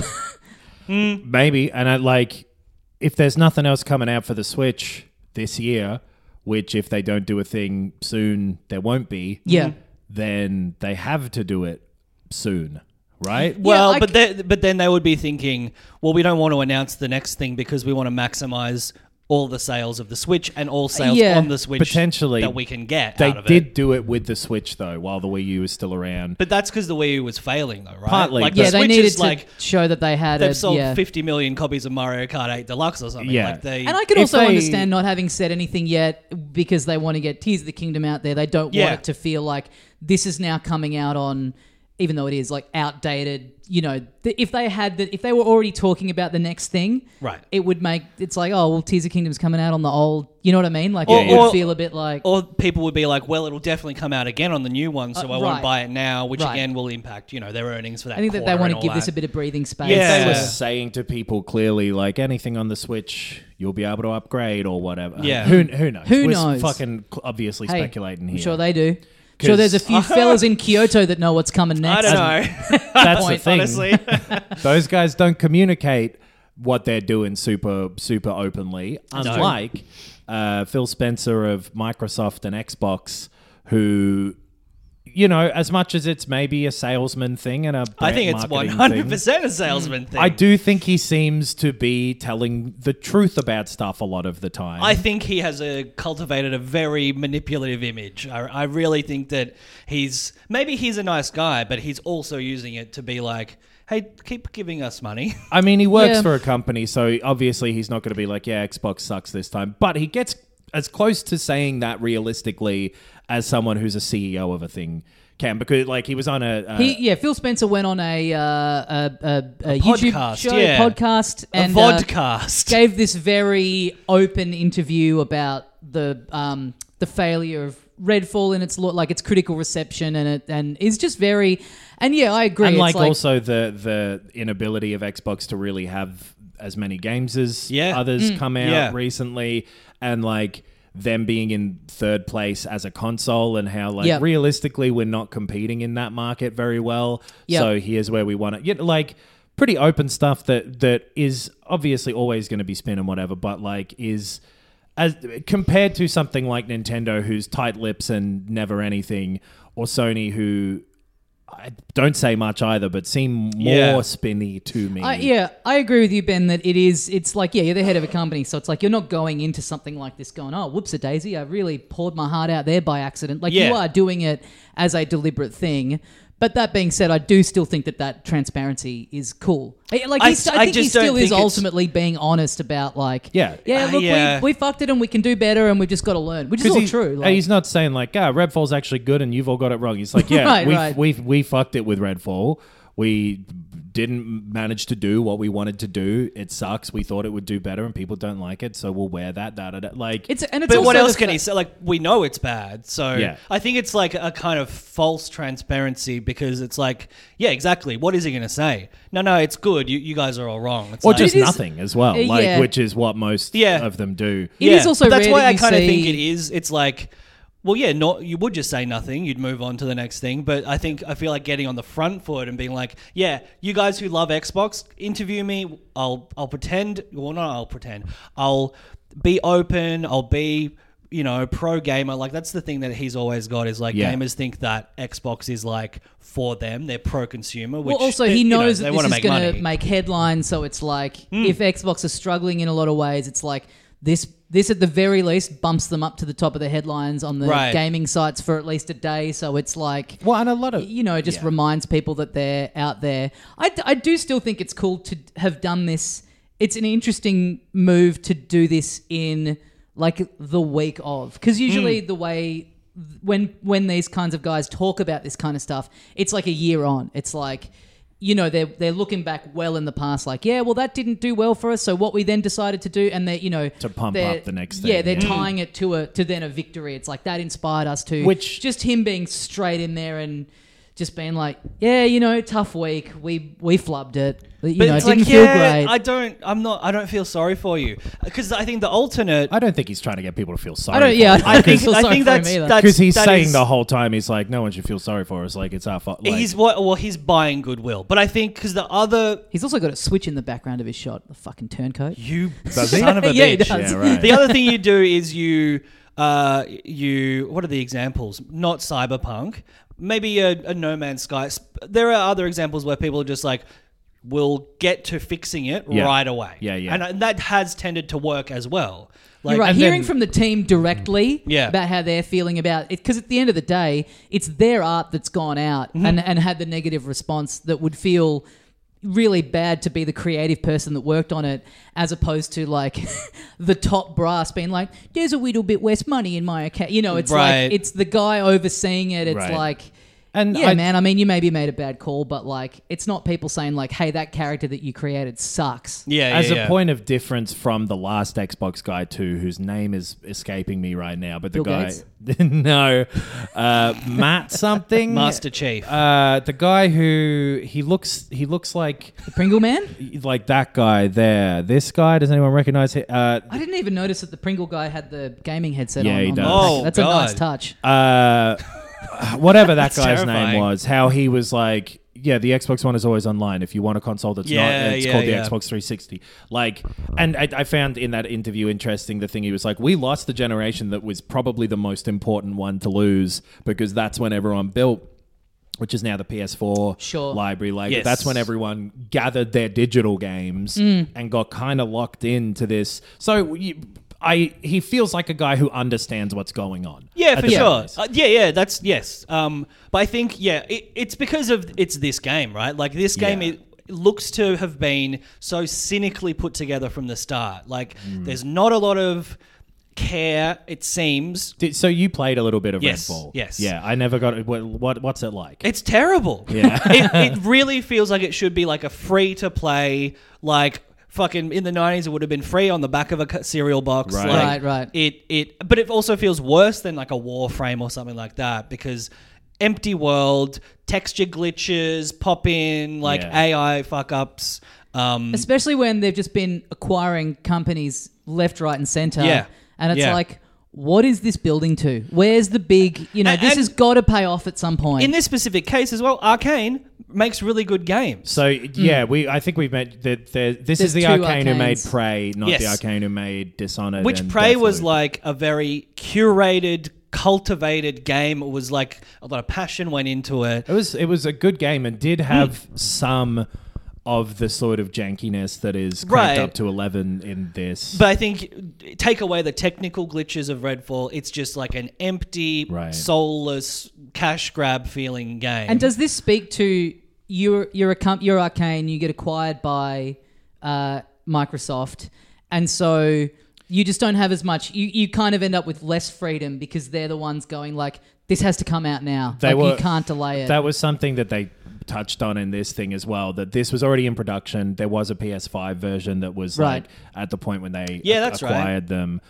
Maybe. And if there's nothing else coming out for the Switch this year, which if they don't do a thing soon, there won't be. Yeah. Then they have to do it soon, right? Well, I but then they would be thinking, well, we don't want to announce the next thing because we want to maximize all the sales of the Switch and all sales Yeah. on the Switch Potentially, that we can get They out of did it. do it with the Switch though, while the Wii U was still around. But that's because the Wii U was failing, though, right? Partly, Like, but- Yeah, the they Switch needed is to like show that they had they've sold yeah. 50 million copies of Mario Kart 8 Deluxe or something. Yeah. Like they, And I can If also they- understand not having said anything yet because they want to get Tears of the Kingdom out there. They don't Yeah. want it to feel like this is now coming out on even though it is like outdated, you know, if they were already talking about the next thing, Right. it would make, it's like, oh, well, Tears of Kingdom's coming out on the old, you know what I mean? Like, Or- it would or- feel a bit like, Or people would be like, well, it'll definitely come out again on the new one, so I right. won't buy it now, which Right. again will impact, you know, their earnings for that I think that they quarter want and to all give this that. a bit of breathing space. Yeah. They were Yeah. saying to people clearly, like, anything on the Switch, you'll be able to upgrade or whatever. Yeah. Who knows? Who We're knows? fucking obviously Hey, speculating I'm here. sure they do. Sure, there's a few fellas in Kyoto that know what's coming I next. don't know, That's the point, thing. honestly. Those guys don't communicate what they're doing super openly, unlike Phil Spencer of Microsoft and Xbox, who, you know, as much as it's maybe a salesman thing and a I think it's marketing 100% a salesman thing. I do think he seems to be telling the truth about stuff a lot of the time. I think he has cultivated a very manipulative image. I really think that he's a nice guy, but he's also using it to be like, hey, keep giving us money. I mean, he works Yeah. for a company, so obviously he's not going to be like, yeah, Xbox sucks this time. But he gets as close to saying that realistically as someone who's a CEO of a thing can, because like he was on Phil Spencer went on a YouTube podcast, show, yeah. podcast, and a vodcast. gave this very open interview about the failure of Redfall and its critical reception, and is just very, and yeah, I agree. and it's also the inability of Xbox to really have as many games as others come out recently, and like them being in third place as a console, and how like Yep. realistically we're not competing in that market very well. Yep. So here's where we want it. Yeah, like pretty open stuff that is obviously always going to be spin and whatever, but like is as compared to something like Nintendo, who's tight lips and never anything, or Sony, who I don't say much either, but seem more spinny to me. I agree with you, Ben, that it's like, you're the head of a company, so it's like you're not going into something like this going, oh, whoops-a-daisy, I really poured my heart out there by accident. Like, you are doing it as a deliberate thing. But that being said, I do still think that transparency is cool. Like, I think he still is ultimately being honest about, like, look, we fucked it and we can do better and we've just got to learn, which is all true. Like, And he's not saying like, Redfall's actually good and you've all got it wrong. He's like, yeah, we fucked it with Redfall. We didn't manage to do what we wanted to do. It sucks. We thought it would do better and people don't like it, so we'll wear that. Like, but what else can he say? Like, we know it's bad. So Yeah. I think it's like a kind of false transparency, because it's like, yeah, exactly. What is he going to say? No, it's good. You guys are all wrong. It's or like, just It is- nothing as well, which is what most of them do. It is also but that's rare why that I you kind of see- think it is. It's like, well, yeah, you would just say nothing. You'd move on to the next thing. But I feel like getting on the front foot and being like, yeah, you guys who love Xbox, interview me. I'll pretend. Well, not I'll pretend. I'll be open. I'll be, you know, pro gamer. Like, that's the thing that he's always got, is like, gamers think that Xbox is like for them. They're pro consumer. Which, well, also he knows they that want this to is make going money. to make headlines, so it's like, if Xbox is struggling in a lot of ways, it's like this at the very least bumps them up to the top of the headlines on the gaming sites for at least a day. So it's like, well, and a lot of just reminds people that they're out there. I do still think it's cool to have done this. It's an interesting move to do this in like the week of, because usually the way when these kinds of guys talk about this kind of stuff, it's like a year on. It's like, you know, they're looking back well in the past, like, yeah, well, that didn't do well for us, so what we then decided to do, and they're, you know, to pump up the next thing. Yeah, they're tying it to then a victory. It's like that inspired us to. Which just him being straight in there and just being like, yeah, you know, tough week. We flubbed it. You know, it didn't feel great. I don't feel sorry for you, because I think the alternate. I don't think he's trying to get people to feel sorry. I don't. Yeah, for I think that's because he's saying the whole time, he's like, no one should feel sorry for us. Like, it's our fault. Like, he's buying goodwill, but I think because the other. He's also got a switch in the background of his shot. The fucking turncoat. You Does he? son of a Yeah, he bitch. does. Yeah, right. The other thing you do is you what are the examples? Not Cyberpunk. Maybe a No Man's Sky. There are other examples where people are just like, will get to fixing it right away. Yeah. And that has tended to work as well. Like, You're right. and Hearing then- from the team directly Yeah. about how they're feeling about it, because at the end of the day, it's their art that's gone out and had the negative response that would feel really bad to be the creative person that worked on it, as opposed to like the top brass being like, there's a little bit less money in my account. You know, it's Right. like, it's the guy overseeing it. It's Right. like, And Yeah, man. I mean, you maybe made a bad call, but like, it's not people saying like, "Hey, that character that you created sucks." As a point of difference from the last Xbox guy too, whose name is escaping me right now, but the Bill guy, Gates? no, Matt something, Master Chief. the guy who he looks like The Pringle Man. that guy there. This guy, does anyone recognize him? I didn't even notice that the Pringle guy had the gaming headset Yeah, on. he on does. the Oh, packet. That's God. a nice touch. Whatever that guy's terrifying. name was, how he was like, yeah, the Xbox One is always online. If you want a console that's not, it's called the Xbox 360. Like, and I found in that interview interesting the thing he was like, we lost the generation that was probably the most important one to lose because that's when everyone built, which is now the PS4 library. Like, Yes. that's when everyone gathered their digital games and got kind of locked into this. So he feels like a guy who understands what's going on. Yeah, at for the sure. very least. That's yes. But I think it's because of it's this game, right? Like this game, Yeah. it looks to have been so cynically put together from the start. Like there's not a lot of care, it seems. So you played a little bit of Yes, Redfall. yes. Yeah, I never got it. What's it like? It's terrible. Yeah. it really feels like it should be like a free to play, like fucking in the 90s it would have been free on the back of a cereal box. Right. Like, Right. But it also feels worse than like a Warframe or something like that because empty world, texture glitches, pop in, like Yeah. AI fuck ups. Especially when they've just been acquiring companies left, right, and center. Yeah. And it's Yeah. like, what is this building to? Where's the big, this And- has got to pay off at some point. In this specific case as well, Arcane makes really good games. So yeah, I think we've met that. This is There's the two Arcane who made Arcanes. Prey, not Yes. the Arcane who made Dishonored. Which and Prey was Deathloop. like a very curated, cultivated game. It was like a lot of passion went into it. It was a good game and did have some of the sort of jankiness that is cranked Right. up to 11 in this. But I think take away the technical glitches of Redfall, it's just like an empty, Right. soulless, cash grab feeling game. And does this speak to you're Arcane, you get acquired by Microsoft, and so you just don't have as much. You kind of end up with less freedom because they're the ones going like, this has to come out now. You can't delay it. That was something that they touched on in this thing as well, that this was already in production. There was a PS5 version that was Right. like at the point when they that's right. acquired them.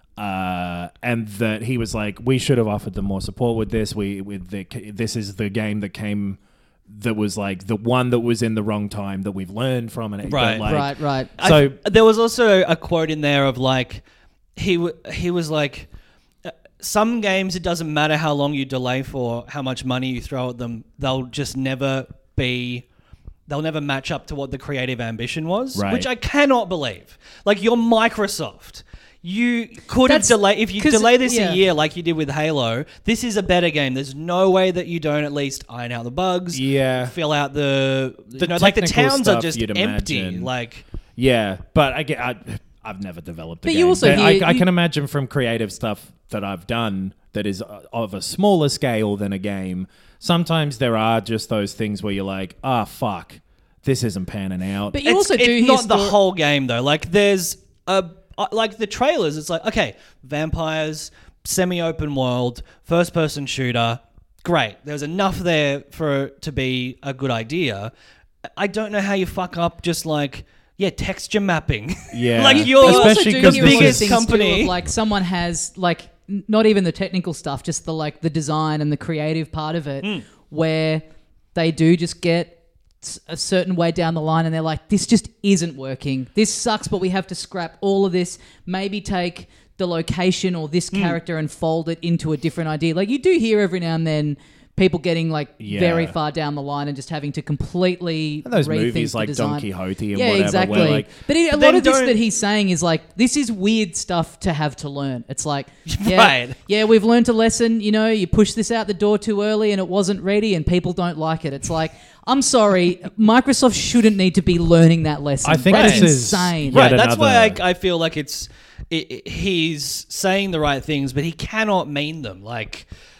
And that he was like, we should have offered them more support with this. This is the game that was like the one that was in the wrong time that we've learned from. And Right. right. So there was also a quote in there of like, he was like, some games, it doesn't matter how long you delay for, how much money you throw at them, they'll never match up to what the creative ambition was, Right. which I cannot believe. Like, you're Microsoft. You could have That's- delayed, if you 'cause- delay this yeah. a year like you did with Halo, this is a better game. There's no way that you don't at least iron out the bugs, Yeah. fill out the like the technical towns are stuff just you'd empty. imagine. Like, yeah, but I've never developed a But game. you also I hear- can imagine from creative stuff that I've done that is of a smaller scale than a game. Sometimes there are just those things where you're like, fuck, this isn't panning out. But you also do it's hear not the sto- whole game though. Like there's like the trailers. It's like, okay, vampires, semi-open world, first-person shooter. Great. There's enough there for it to be a good idea. I don't know how you fuck up just like texture mapping. Yeah. like But you're But you also especially do 'cause hear this all these is- things company- too of, like someone has like not even the technical stuff, just the design and the creative part of it, where they do just get a certain way down the line and they're like, this just isn't working. This sucks, but we have to scrap all of this. Maybe take the location or this character and fold it into a different idea. Like you do hear every now and then people getting like very far down the line and just having to completely And those rethink movies the like design. Don Quixote and yeah, whatever, exactly. where like, but a lot then of this don't- that he's saying is like, this is weird stuff to have to learn. It's like, Right. we've learned a lesson. You push this out the door too early and it wasn't ready and people don't like it. It's like, I'm sorry, Microsoft shouldn't need to be learning that lesson. I think That's this is- insane. Yet Right, that's why another- I feel like he's saying the right things, but he cannot mean them. Like,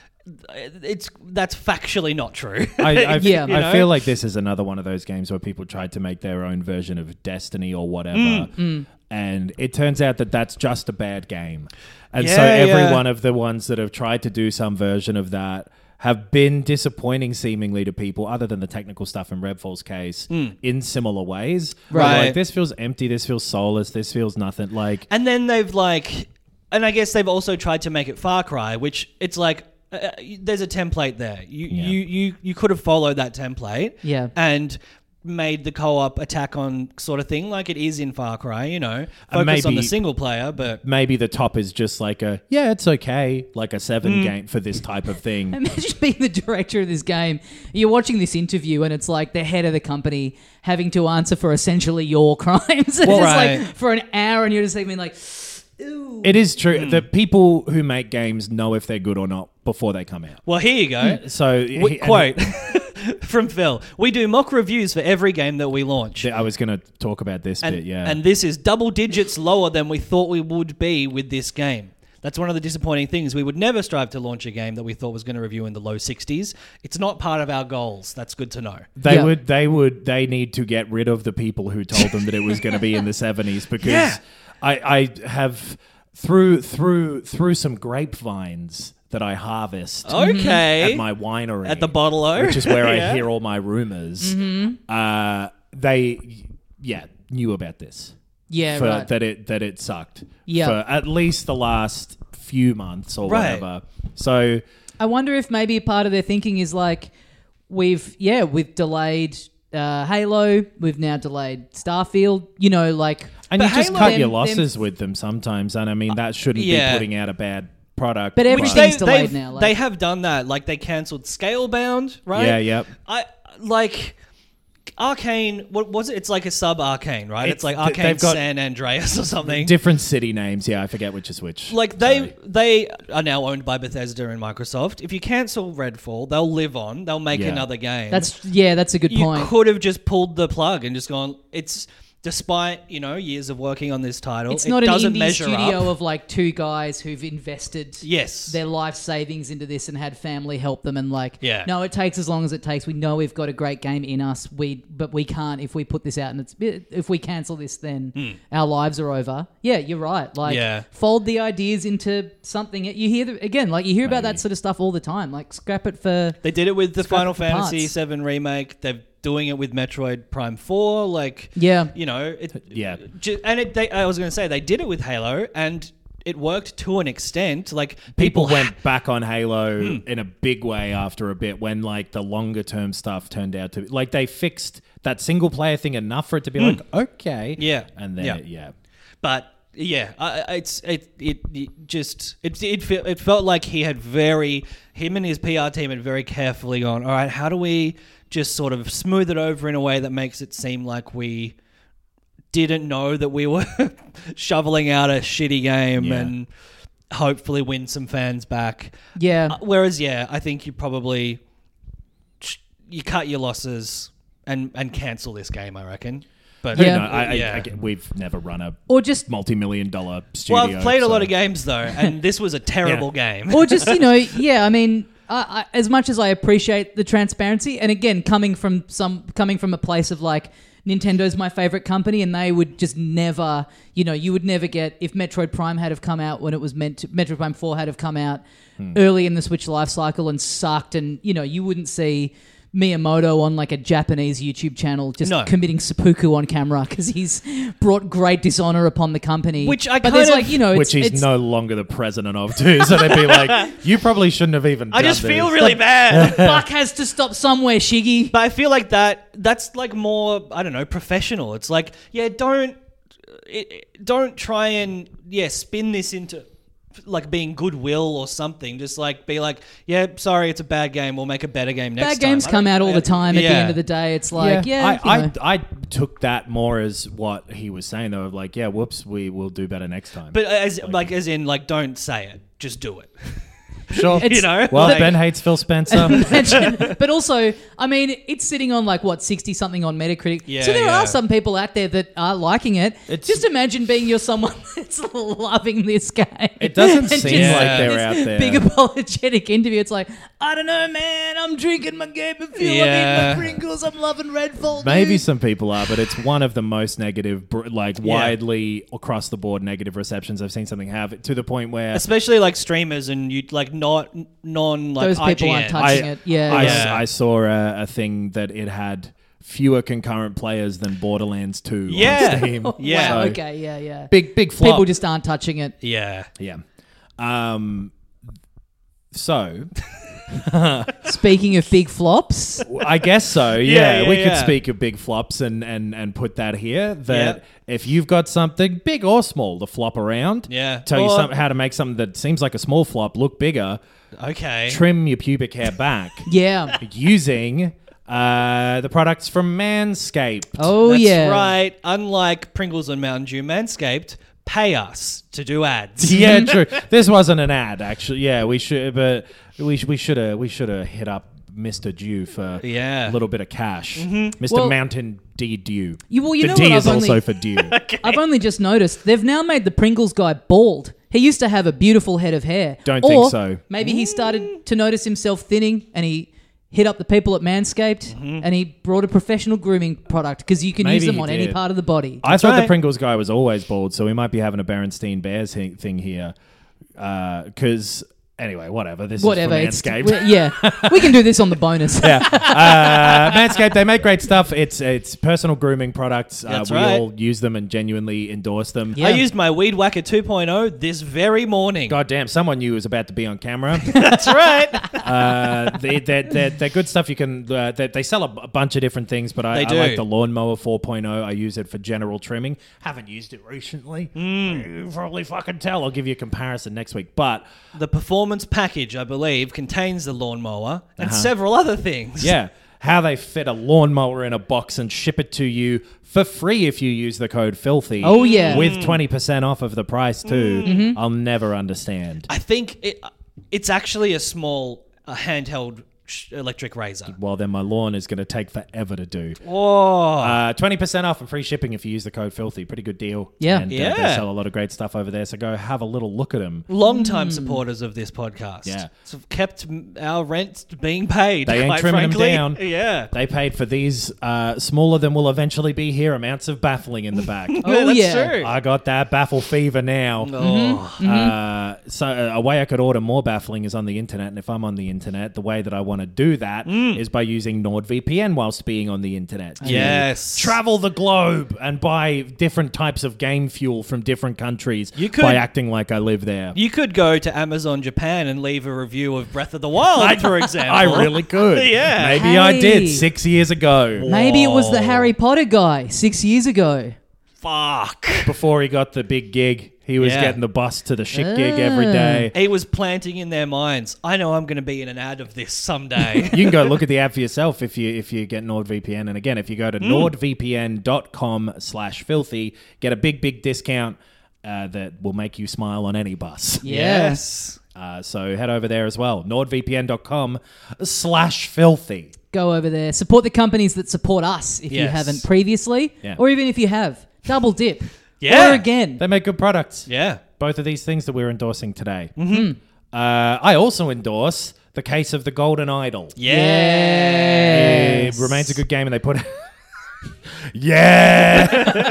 that's factually not true. I Yeah. I feel like this is another one of those games where people tried to make their own version of Destiny or whatever, and it turns out that that's just a bad game. And so Yeah, every yeah. one of the ones that have tried to do some version of that have been disappointing seemingly to people, other than the technical stuff in Redfall's case, in similar ways. Right. Like, this feels empty, this feels soulless, this feels nothing. Like, And then they've like, and I guess they've also tried to make it Far Cry, which it's like, there's a template there. You could have followed that template. Yeah. And made the co-op attack on sort of thing like it is in Far Cry, you know, focus maybe- on the single player, but maybe the top is just like it's okay, like a 7 game for this type of thing. Imagine being the director of this game. You're watching this interview and it's like the head of the company having to answer for essentially your crimes. Well, just right. like for an hour and you're just being like, ooh. It is true. The people who make games know if they're good or not before they come out. well, here you go. So, Quote from Phil: "We do mock reviews for every game that we launch." I was going to talk about this bit, yeah. And this is double digits lower than we thought we would be with this game. That's one of the disappointing things. We would never strive to launch a game that we thought was going to review in the low 60s. It's not part of our goals. That's good to know. They need to get rid of the people who told them that it was going to be in the 70s, because Yeah. I have through some grapevines that I harvest Okay. at my winery, At the Bottle-O? which is where Yeah. I hear all my rumors. They knew about this. Yeah, for, right. that it sucked Yeah. for at least the last few months or Right. whatever. So I wonder if maybe part of their thinking is like, we've delayed Halo, we've now delayed Starfield, you know, like... and you just Halo- cut your them- losses with them sometimes, and I mean that shouldn't yeah. be putting out a bad product. But everything's They- delayed they've- now. Like, They have done that. Like they cancelled Scalebound, right? Yeah, yep. I like Arcane. What was it? It's like a sub Arcane, right? It's like they've Arcane got San Andreas or something. different city names. Yeah, I forget which is which. Like they are now owned by Bethesda and Microsoft. If you cancel Redfall, they'll live on. They'll make Yeah. another game. that's a good you point. could have just pulled the plug and just gone. It's despite years of working on this title. It's it not an doesn't indie measure studio up. of like two guys who've invested Yes. their life savings into this and had family help them and like, Yeah. no, it takes as long as it takes. We know we've got a great game in us. But we can't if we put this out and if we cancel this, then our lives are over. Yeah, you're right. Like, Yeah. fold the ideas into something. You hear you hear about that sort of stuff all the time. Like, scrap it for. They did it with the Scrap Final it for parts. Fantasy VII remake. They're doing it with Metroid Prime 4. Like, Yeah. Yeah. I was going to say they did it with Halo, and it worked to an extent. Like People went back on Halo in a big way after a bit when like the longer term stuff turned out to like they fixed that single player thing enough for it to be like okay, Yeah. and then Yeah. But yeah, it felt like him and his PR team had very carefully gone, all right, how do we just sort of smooth it over in a way that makes it seem like we didn't know that we were shoveling out a shitty game and hopefully win some fans back. Yeah. Whereas, I think you probably you cut your losses and cancel this game, I reckon. But Yeah. We've never run a Or just multi-million-dollar studio. Well, I've played a lot of so- games though, and this was a terrible game. or just I mean, as much as I appreciate the transparency, and again, coming from a place of like, Nintendo's my favorite company, and they would just never, you would never get, if Metroid Prime had have come out when it was meant to, Metroid Prime 4 had have come out early in the Switch life cycle and sucked, and you wouldn't see Miyamoto on like a Japanese YouTube channel just committing seppuku on camera because he's brought great dishonor upon the company. Which I but kind there's of- like, which he's it's no longer the president of too. So they'd be like, you probably shouldn't have even I done just this. feel really bad. buck has to stop somewhere, Shiggy. But I feel like that's like more, I don't know, professional. It's like, don't try and spin this into like being goodwill or something. Just like be like, sorry, it's a bad game. We'll make a better game next time. Bad games come out all the time. At the end of the day, it's like, I took that more as what he was saying though, of like, whoops, we will do better next time. But as in don't say it, just do it. sure, It's- Well, like- Ben hates Phil Spencer. but also, I mean, it's sitting on like 60 something on Metacritic. Yeah, so there yeah. are some people out there that are liking it. Just imagine being someone that's loving this game. It doesn't And seem just like they're this out there. Big apologetic interview. It's like, I don't know, man. I'm drinking my Game of Fuel. I'm eating Yeah. my Pringles. I'm loving Redfall. Maybe dude. some people are, but it's one of the most negative, widely across the board negative receptions I've seen something have, to the point where Especially like streamers and non like Those people IGN. aren't touching it. Yeah. I saw a thing that it had fewer concurrent players than Borderlands 2 Yeah. on Steam. Yeah. Wow, So, okay. Yeah. Big flop. People just aren't touching it. Yeah. Yeah. So, Speaking of big flops, I guess so. Yeah, Yeah, we could yeah. speak of big flops and put that here. That Yeah. if you've got something big or small to flop around, Yeah. tell you Or- how to make something that seems like a small flop look bigger. Okay. Trim your pubic hair back yeah. using the products from Manscaped. Oh That's yeah. right. Unlike Pringles and Mountain Dew, Manscaped pay us to do ads. Yeah, true. This wasn't an ad, actually. Yeah, we should, but we should have hit up Mr. Dew for Yeah. a little bit of cash. Mr. Well- Mountain D Dew. You the know D what? is I've also only- for dew. I've only just noticed they've now made the Pringles guy bald. He used to have a beautiful head of hair. Don't Or think so. Maybe he started to notice himself thinning and he hit up the people at Manscaped and he brought a professional grooming product because you can use Maybe them he on any did. part of the body. I thought the right. Pringles guy was always bald, so we might be having a Berenstein Bears thing here. Because, anyway, whatever. This Whatever. is from Manscaped. Yeah. We can do this on the bonus. Manscaped, they make great stuff. It's personal grooming products. That's we right. all use them and genuinely endorse them. Yeah. I used my Weed Whacker 2.0 this very morning. God damn, someone knew was about to be on camera. That's right. They're good stuff. You can they sell a bunch of different things, but I They do. like the Lawnmower 4.0. I use it for general trimming. Haven't used it recently. You probably fucking tell. I'll give you a comparison next week. But The performance package, I believe, contains the lawnmower and several other things. yeah, how they fit a lawnmower in a box and ship it to you for free if you use the code FILTHY. Oh, yeah. with 20% off of the price too. Mm-hmm. I'll never understand. I think it's actually a small handheld electric razor. Well, then my lawn is going to take forever to do. Oh. 20% off and free shipping if you use the code FILTHY. Pretty good deal. Yeah. And they Yeah. sell a lot of great stuff over there. So go have a little look at them. Long-time supporters of this podcast. Yeah. So kept our rent being paid. They ain't quite trimming them frankly. down. Yeah. They paid for these smaller than will eventually be here amounts of baffling in the back. Oh, that's yeah. true. I got that baffle fever now. Oh. So a way I could order more baffling is on the internet. And if I'm on the internet, the way that I want to do that is by using NordVPN whilst being on the internet. To Yes. travel the globe and buy different types of game fuel from different countries You could- by acting like I live there. You could go to Amazon Japan and leave a review of Breath of the Wild, for example. I really could. Yeah. Maybe I Hey. did 6 years ago. Maybe it was the Harry Potter guy 6 years ago. Fuck. Before he got the big gig, he was Yeah. getting the bus to the shit gig every day. He was planting in their minds, I know I'm going to be in an ad of this someday. You can go look at the ad for yourself if you get NordVPN. And again, if you go to nordvpn.com/filthy, get a big discount that will make you smile on any bus. Yes. So head over there as well. nordvpn.com/filthy. Go over there. Support the companies that support us if you Yes. haven't previously. Yeah. Or even if you have. Double dip. Yeah. Or again. They make good products. Yeah. Both of these things that we're endorsing today. I also endorse The Case of the Golden Idol. Yeah. It remains a good game, and they put yeah.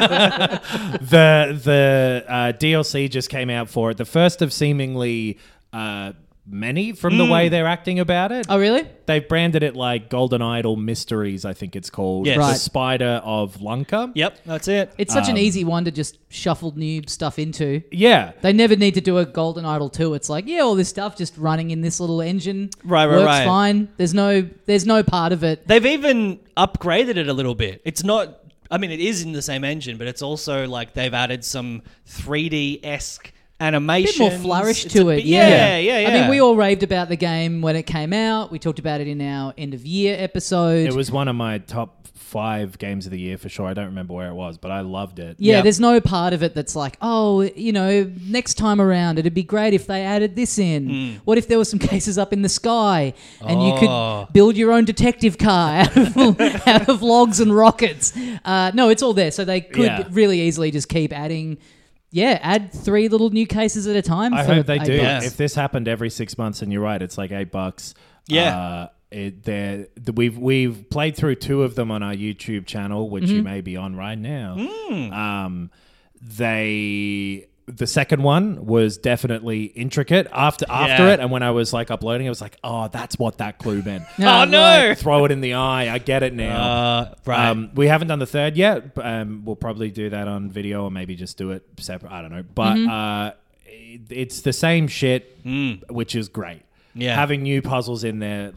the DLC just came out for it. The first of seemingly many from the way they're acting about it. Oh, really? They've branded it like Golden Idol Mysteries, I think it's called. Yes. The Right. Spider of Lanka. Yep, that's it. It's such an easy one to just shuffle new stuff into. Yeah. They never need to do a Golden Idol 2. It's like, yeah, all this stuff just running in this little engine Right, works right. fine. There's no part of it. They've even upgraded it a little bit. It's not, I mean, it is in the same engine, but it's also like they've added some 3D-esque animation. Bit more flourish to it. Yeah. I mean, we all raved about the game when it came out. We talked about it in our end of year episode. It was one of my top 5 games of the year for sure. I don't remember where it was, but I loved it. Yeah, Yep. there's no part of it that's like, oh, you know, next time around it'd be great if they added this in. What if there were some cases up in the sky and you could build your own detective car out of logs and rockets? No, it's all there. So they could really easily just keep adding. Yeah, add 3 little new cases at a time. I for hope they $8. do. Yes. If this happened every 6 months, and you're right, it's like $8. Yeah. We've played through 2 of them on our YouTube channel, which you may be on right now. They the second one was definitely intricate after it, and when I was like uploading, I was like, oh, that's what that clue meant. Oh no! Throw it in the eye. I get it now. Right. We haven't done the third yet. We'll probably do that on video, or maybe just do it separate. I don't know, but it's the same shit, which is great. Yeah. Having new puzzles in there,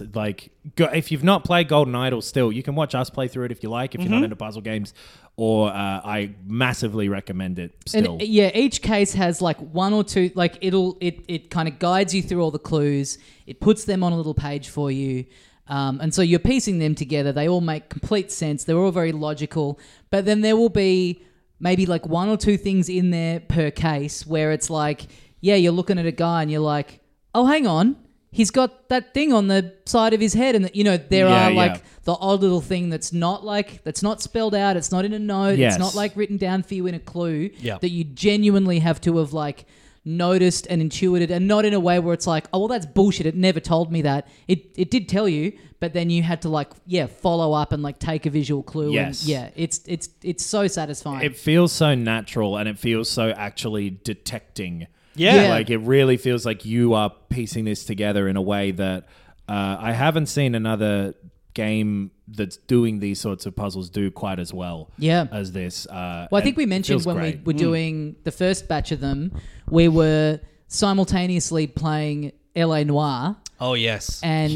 if you've not played Golden Idol still, you can watch us play through it if you like, if you're not into puzzle games, or I massively recommend it still. And each case has like one or two, like it kind of guides you through all the clues. It puts them on a little page for you. And so you're piecing them together. They all make complete sense. They're all very logical. But then there will be maybe like one or two things in there per case where it's like, you're looking at a guy and you're like, oh, hang on, he's got that thing on the side of his head. And, there are like the odd little thing that's not spelled out. It's not in a note. Yes. It's not like written down for you in a clue Yeah. that you genuinely have to have like noticed and intuited, and not in a way where it's like, oh, well, that's bullshit. It never told me that. It did tell you, but then you had to like, follow up and like take a visual clue. Yes. And it's so satisfying. It feels so natural, and it feels so actually detecting. Yeah. Like it really feels like you are piecing this together in a way that I haven't seen another game that's doing these sorts of puzzles do quite as well as this. Well, I think we mentioned when we were doing the first batch of them, we were simultaneously playing L.A. Noire. Oh, yes. And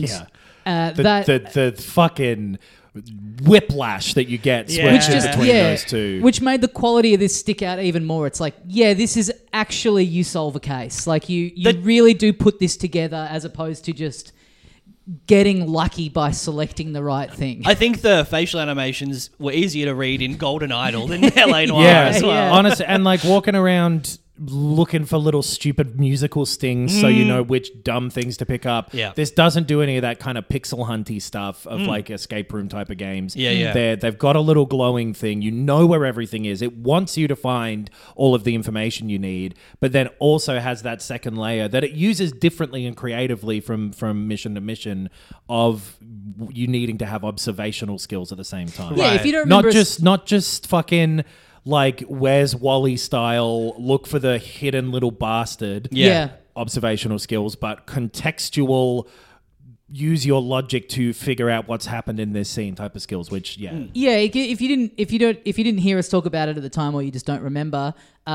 the fucking whiplash that you get switching between those two. Which made the quality of this stick out even more. It's like, this is actually you solve a case. Like you really do put this together as opposed to just getting lucky by selecting the right thing. I think the facial animations were easier to read in Golden Idol than LA Noire as well. Yeah. Honestly, and like walking around looking for little stupid musical stings so you know which dumb things to pick up. Yeah. This doesn't do any of that kind of pixel hunty stuff of like escape room type of games. Yeah. They've got a little glowing thing. You know where everything is. It wants you to find all of the information you need, but then also has that second layer that it uses differently and creatively from mission to mission of you needing to have observational skills at the same time. Yeah, if you don't remember... Not just fucking... like, where's Wally style, look for the hidden little bastard observational skills, but contextual, use your logic to figure out what's happened in this scene type of skills, which, if you didn't hear us talk about it at the time, or you just don't remember,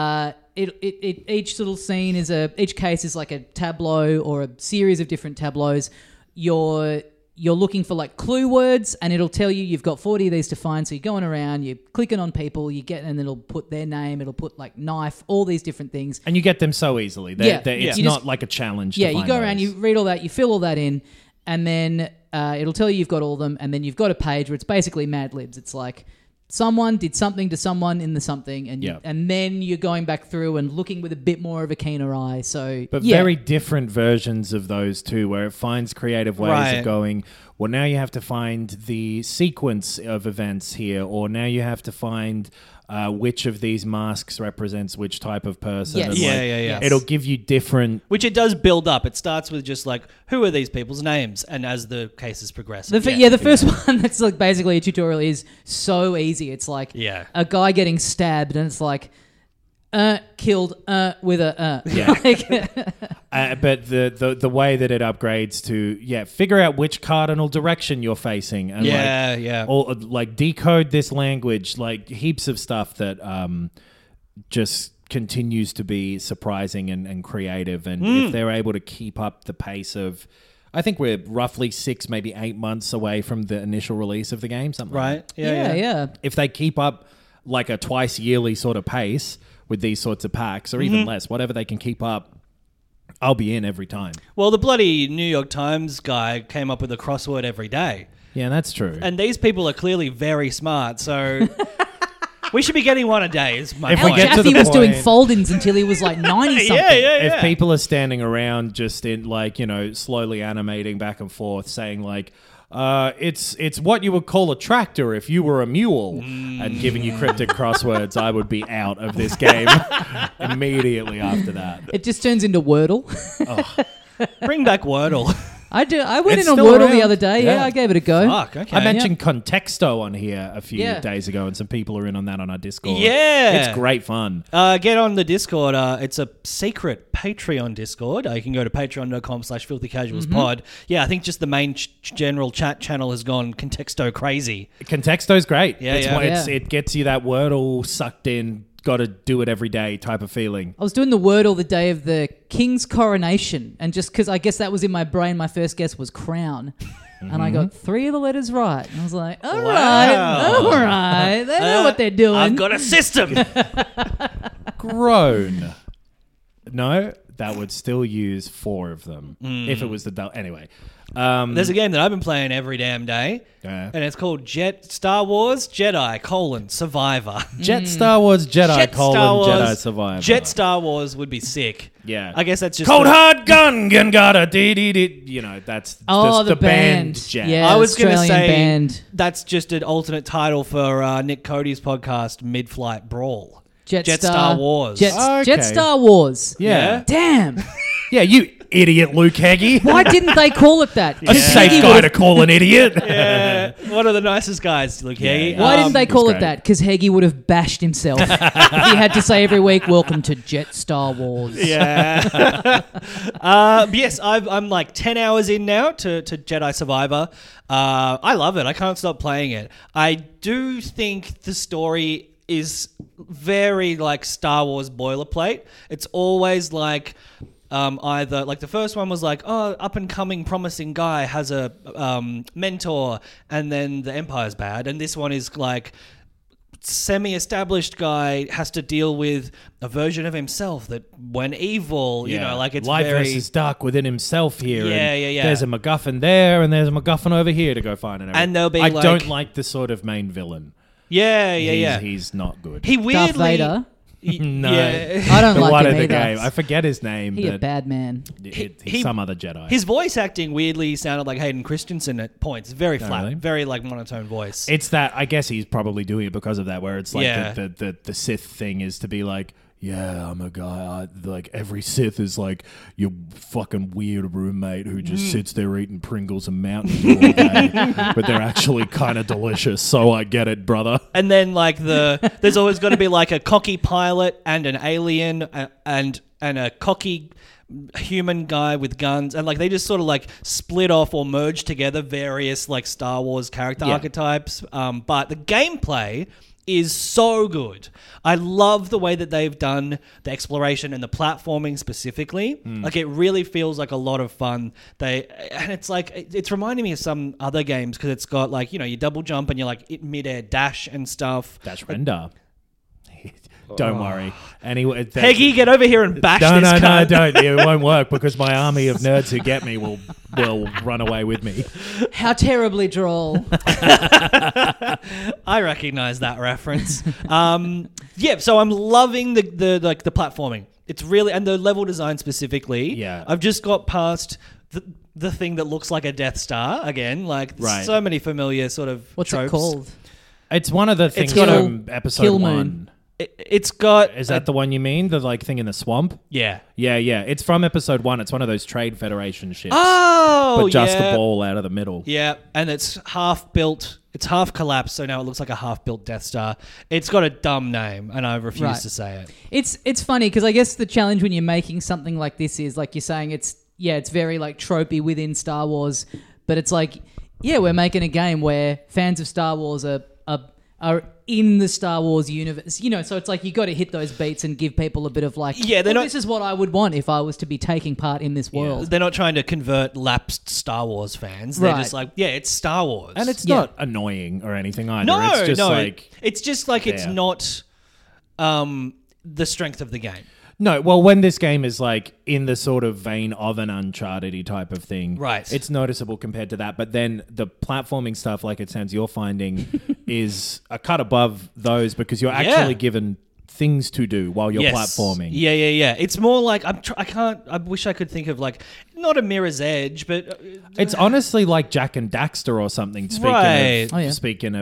each little scene each case is like a tableau or a series of different tableaus. You're looking for like clue words, and it'll tell you you've got 40 of these to find. So you're going around, you're clicking on people, and it'll put their name, it'll put like knife, all these different things. And you get them so easily. It's not like a challenge. Yeah, you go around, you read all that, you fill all that in, and then it'll tell you you've got all of them, and then you've got a page where it's basically Mad Libs. It's like someone did something to someone in the something, and then you're going back through and looking with a bit more of a keener eye. But very different versions of those two, where it finds creative ways of going, well, now you have to find the sequence of events here, or now you have to find which of these masks represents which type of person. Yes. And it'll give you different... Which it does build up. It starts with just like, who are these people's names? And as the cases progress... The first one that's like basically a tutorial is so easy. It's like a guy getting stabbed, and it's like... killed with a but the way that it upgrades to figure out which cardinal direction you're facing, and or like decode this language, like heaps of stuff that just continues to be surprising and creative. And if they're able to keep up the pace of, I think we're roughly 6, maybe 8 months away from the initial release of the game, something like that. Yeah. If they keep up like a twice yearly sort of pace with these sorts of packs, or even less, whatever they can keep up, I'll be in every time. Well, the bloody New York Times guy came up with a crossword every day. Yeah, that's true. And these people are clearly very smart, so we should be getting one a day, is my point. Jaffe was doing fold-ins until he was like 90-something. If people are standing around just in like, slowly animating back and forth, saying like, it's what you would call a tractor if you were a mule, and giving you cryptic crosswords, I would be out of this game immediately after that. It just turns into Wordle. Bring back Wordle. I do. I went It's in on still Wordle around. the other day. Yeah, Yeah. I gave it a go. Fuck, okay. I mentioned Contexto on here a few Yeah. days ago, and some people are in on that on our Discord. Yeah. It's great fun. Get on the Discord. It's a secret Patreon Discord. You can go to patreon.com/filthycasualspod. Yeah, I think just the main general chat channel has gone Contexto crazy. Contexto's great. Yeah, it's yeah. one- it's- Yeah. It gets you that Wordle sucked in, got to do it every day type of feeling. I was doing the Wordle the day of the king's coronation, and just because I guess that was in my brain, my first guess was crown. And I got 3 of the letters right. And I was like, all right. They know what they're doing. I've got a system. Grown. No, that would still use 4 of them if it was the anyway. There's a game that I've been playing every damn day, Yeah. and it's called Star Wars Jedi: Survivor. Jet Star Wars Jedi Jet Star Jedi Survivor. Jet Star Wars would be sick. Yeah. I guess that's just Cold hard gun, Gungada, dee dee dee. You know, that's the band. band. Jet. Yeah. I was going to Australian say band. that's just an alternate title for Nick Cody's podcast, Mid-Flight Brawl. Jet Star Wars. Jet Okay. Star Wars. Yeah. Damn. Yeah, you idiot, Luke Heggie. Why didn't they call it that? A safe guy to call an idiot. Yeah, one of the nicest guys, Luke Heggie. Why didn't they call was it great. that? Because Heggie would have bashed himself if he had to say every week, "Welcome to Jet Star Wars." Yeah. Yes, I'm like 10 hours in now to Jedi Survivor. I love it. I can't stop playing it. I do think the story is very like Star Wars boilerplate. It's always like either like the first one was like, oh, up and coming promising guy has a mentor, and then the Empire's bad, and this one is like semi-established guy has to deal with a version of himself that went evil. You know, like it's life very versus dark within himself here. Yeah, and yeah. There's a MacGuffin there, and there's a MacGuffin over here to go find. And there'll be I like- don't like the sort of main villain. yeah. He's not good. He weirdly Darth Vader. No. Yeah. I don't the like one him in the either. game. I forget his name. He a but bad man. he's some other Jedi. His voice acting weirdly sounded like Hayden Christensen at points. Very flat, really? very like monotone voice. It's that I guess he's probably doing it because of that, where it's like Yeah. the Sith thing is to be like, yeah, I'm a guy. Like every Sith is like your fucking weird roommate who just sits there eating Pringles and Mountain Dew all day, but they're actually kind of delicious. So I get it, brother. And then like there's always got to be like a cocky pilot and an alien and a cocky human guy with guns, and like they just sort of like split off or merge together various like Star Wars character archetypes. But the gameplay is so good. I love the way that they've done the exploration and the platforming specifically. Like it really feels like a lot of fun. And it's like it's reminding me of some other games because it's got like, you know, you double jump and you're like mid-air dash and stuff. Dash Render. Don't worry. Anyway, Peggy, get over here and bash No, this no, cunt. don't. It won't work because my army of nerds who get me will run away with me. How terribly droll. I recognize that reference. Yeah, so I'm loving the platforming. It's really, and the level design specifically. Yeah. I've just got past the thing that looks like a Death Star again. Like Right. so many familiar sort of What's tropes. it called? It's one of the things got from episode Kill 1. Moon. It's got Is that the one you mean? The like thing in the swamp? yeah. Yeah. It's from episode 1. It's one of those Trade Federation ships. Oh, but just yeah. the ball out of the middle. Yeah, and it's half built. It's half collapsed, so now it looks like a half built Death Star. It's got a dumb name, and I refuse Right. to say it. It's funny because I guess the challenge when you're making something like this is like you're saying it's very like tropey within Star Wars, but it's like we're making a game where fans of Star Wars are in the Star Wars universe, you know. So it's like you got to hit those beats and give people a bit of like, Yeah, they're not- This is what I would want if I was to be taking part in this world. They're not trying to convert lapsed Star Wars fans. They're Right. just like, yeah, it's Star Wars. And it's Yeah. not annoying or anything either. no, it's just no. like It's just like it's there. not the strength of the game. no. Well, when this game is like in the sort of vein of an Uncharted-y type of thing, Right. It's noticeable compared to that. But then the platforming stuff, like it sounds you're finding, is a cut above those because you're actually given things to do while you're platforming. Yeah. It's more like I wish I could think of like not a Mirror's Edge, but It's honestly like Jack and Daxter or something. Right. Speaking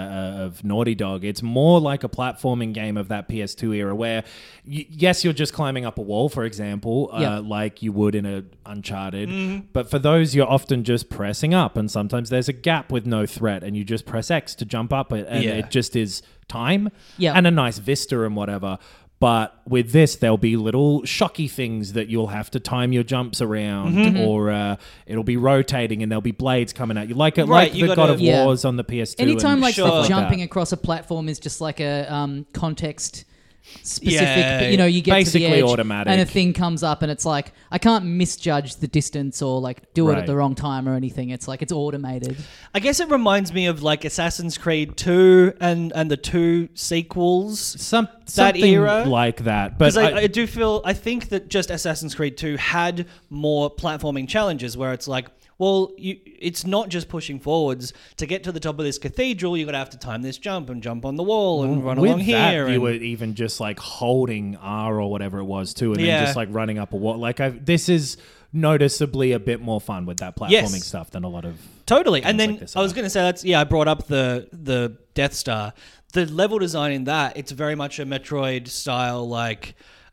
of Naughty Dog, it's more like a platforming game of that PS2 era where, yes, you're just climbing up a wall, for example, like you would in a Uncharted. But for those, you're often just pressing up, and sometimes there's a gap with no threat, and you just press X to jump up it, and it just is time and a nice vista and whatever. But with this, there'll be little shocky things that you'll have to time your jumps around, or it'll be rotating and there'll be blades coming at you, like the God of Wars on the PS2. Anytime like Sure. jumping across a platform is just like a context specific, but, you know, you get basically to the edge automatic. and a thing comes up and it's like, I can't misjudge the distance or like do it Right. at the wrong time or anything. It's like, it's automated. I guess it reminds me of like Assassin's Creed 2 and the 2 sequels. Something era? like that. But Because I think that just Assassin's Creed 2 had more platforming challenges where it's like, well, it's not just pushing forwards. To get to the top of this cathedral, you're going to have to time this jump and jump on the wall and run with along that, here. you were even just like holding R or whatever it was too, and then just like running up a wall. Like this is noticeably a bit more fun with that platforming stuff than a lot of Totally. And then like this I was going to say I brought up the Death Star. The level design in that, it's very much a Metroid style, like,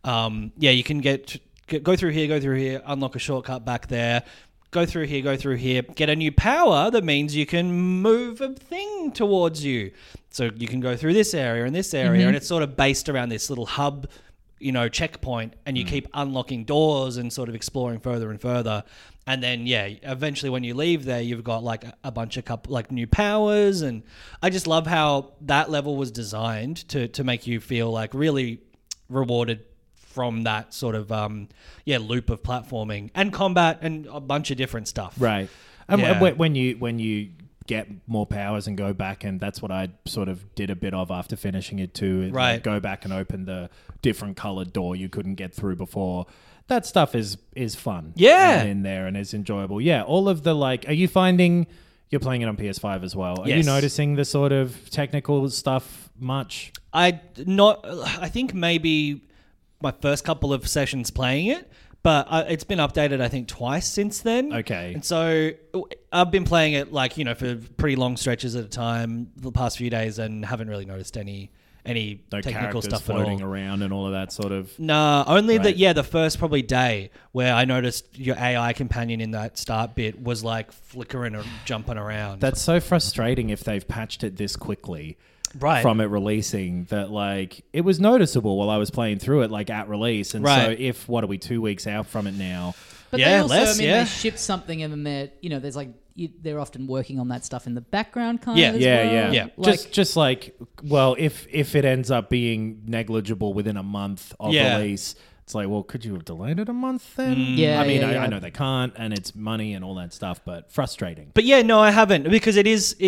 you can go through here, unlock a shortcut back there, go through here, get a new power that means you can move a thing towards you. So you can go through this area and this area, and it's sort of based around this little hub, checkpoint, and you keep unlocking doors and sort of exploring further and further. And then, eventually when you leave there, you've got like a bunch of new powers. And I just love how that level was designed to make you feel like really rewarded from that sort of loop of platforming and combat and a bunch of different stuff. right. And Yeah. when you get more powers and go back, and that's what I sort of did a bit of after finishing it too. is, Right. like, go back and open the different colored door you couldn't get through before. That stuff is fun. Yeah. in there and is enjoyable. Yeah, all of the are you finding you're playing it on PS5 as well? Are you Yes. noticing the sort of technical stuff much? I think maybe my first couple of sessions playing it, but it's been updated I think twice since then. Okay. And so I've been playing it for pretty long stretches at a time the past few days and haven't really noticed any No technical characters stuff at floating all. around and all of that sort of. No, only Right. the first probably day where I noticed your AI companion in that start bit was like flickering or jumping around. That's so frustrating if they've patched it this quickly. Right. From it releasing, that it was noticeable while I was playing through it at release, and so Right. if what are we 2 weeks out from it now? But Yeah, they also, less, they yeah. ship something and then there's they're often working on that stuff in the background kind Yeah. of as Yeah, well. yeah, Like, just if it ends up being negligible within a month of Yeah. release, it's like, well, could you have delayed it a month then? Yeah, I mean, yeah, yeah. I know they can't, and it's money and all that stuff, but frustrating. But yeah, no, I haven't, because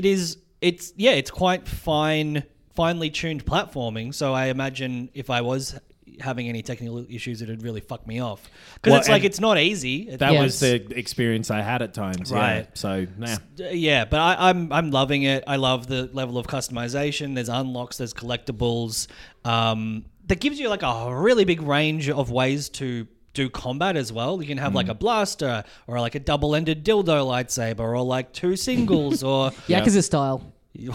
it's quite finely tuned platforming. So I imagine if I was having any technical issues, it'd really fuck me off, because Well, it's like and it's not easy. That Yeah. was the experience I had at times, Right. Yeah. So, nah. Yeah, but I'm loving it. I love the level of customization. There's unlocks, there's collectibles. That gives you a really big range of ways to do combat as well. You can have a blaster or a double-ended dildo lightsaber or two singles or Yakuza style.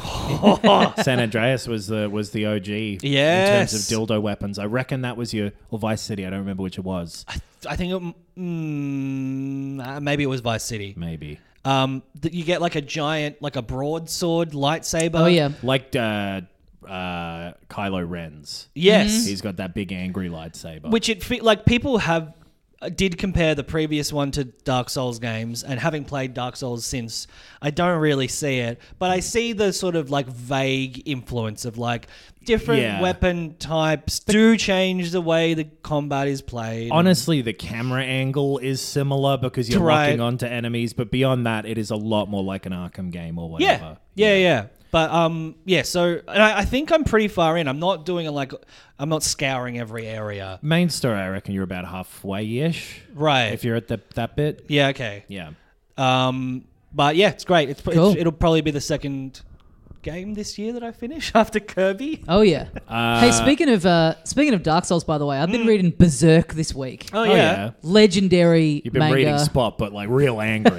San Andreas was the OG in Yes. terms of dildo weapons. I reckon that was or Vice City. I don't remember which it was. I think maybe it was Vice City. Maybe That you get a giant, a broadsword lightsaber. Oh yeah. like Kylo Ren's. Yes. He's got that big angry lightsaber. Which people did compare the previous one to Dark Souls games, and having played Dark Souls since, I don't really see it, but I see the sort of vague influence of different weapon types do change the way the combat is played. Honestly, the camera angle is similar because you're Right. locking onto enemies, but beyond that, it is a lot more like an Arkham game or whatever. Yeah. But so and I think I'm pretty far in. I'm not doing I'm not scouring every area. Main story, I reckon you're about halfway-ish. Right. If you're at that bit. Yeah, okay. Yeah. But yeah, it's great. Cool. It'll probably be the second game this year that I finished after Kirby. Oh yeah. Hey, speaking of Dark Souls, by the way, I've been reading Berserk this week. Oh yeah. Legendary You've been manga. reading Spot, but like real angry.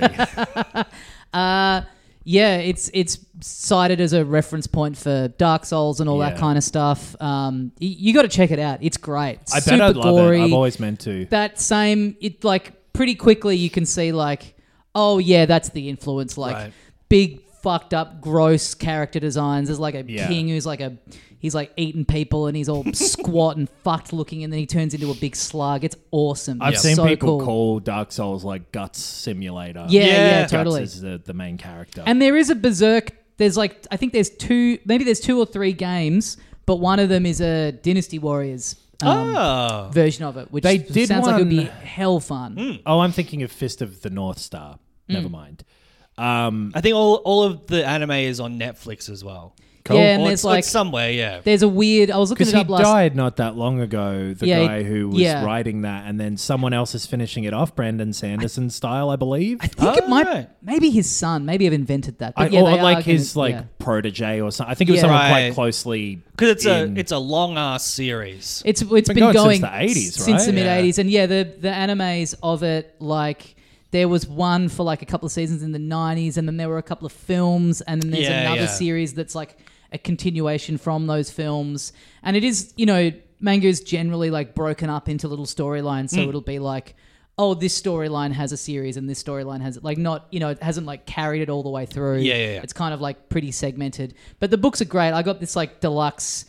Yeah, it's cited as a reference point for Dark Souls and all that Yeah. kind of stuff. You got to check it out. It's great. I Super bet I'd love gory. it. I've always meant to. That same, it like pretty quickly you can see like, oh yeah, that's the influence. Like Right. big fucked up, gross character designs. There's like a Yeah. king who's like he's like eating people and he's all squat and fucked looking, and then he turns into a big slug. It's awesome. I've It's seen so people cool. call Dark Souls like Guts Simulator. Yeah, Guts totally. is the main character. And there is a Berserk. There's like, I think there's two or three games, but one of them is a Dynasty Warriors version of it, which They did sounds like it would be one- hell fun. Oh, I'm thinking of Fist of the North Star. Never mind. I think all of the anime is on Netflix as well. Yeah, and Or there's it's like somewhere, yeah. there's a weird. I was looking Because it he up last. died not that long ago, the Yeah, guy who was yeah. writing that, and then someone else is finishing it off, Brandon Sanderson style, I believe. I think it might. right. Maybe his son. Maybe I've invented that. But I- yeah, or they like are his gonna- like yeah. protege or something. I think it was Yeah. someone Right. quite closely. Because in- it's a long ass series. It's been been going going since the 80s, since the right? mid Yeah. 80s, and yeah, the animes of it, like there was one for like a couple of seasons in the 90s, and then there were a couple of films, and then there's Yeah, another yeah. series that's like a continuation from those films, and it is, manga is generally like broken up into little storylines, so it'll be like, oh, this storyline has a series and this storyline has like not, it hasn't like carried it all the way through. Yeah. It's kind of like pretty segmented, but the books are great. I got this like deluxe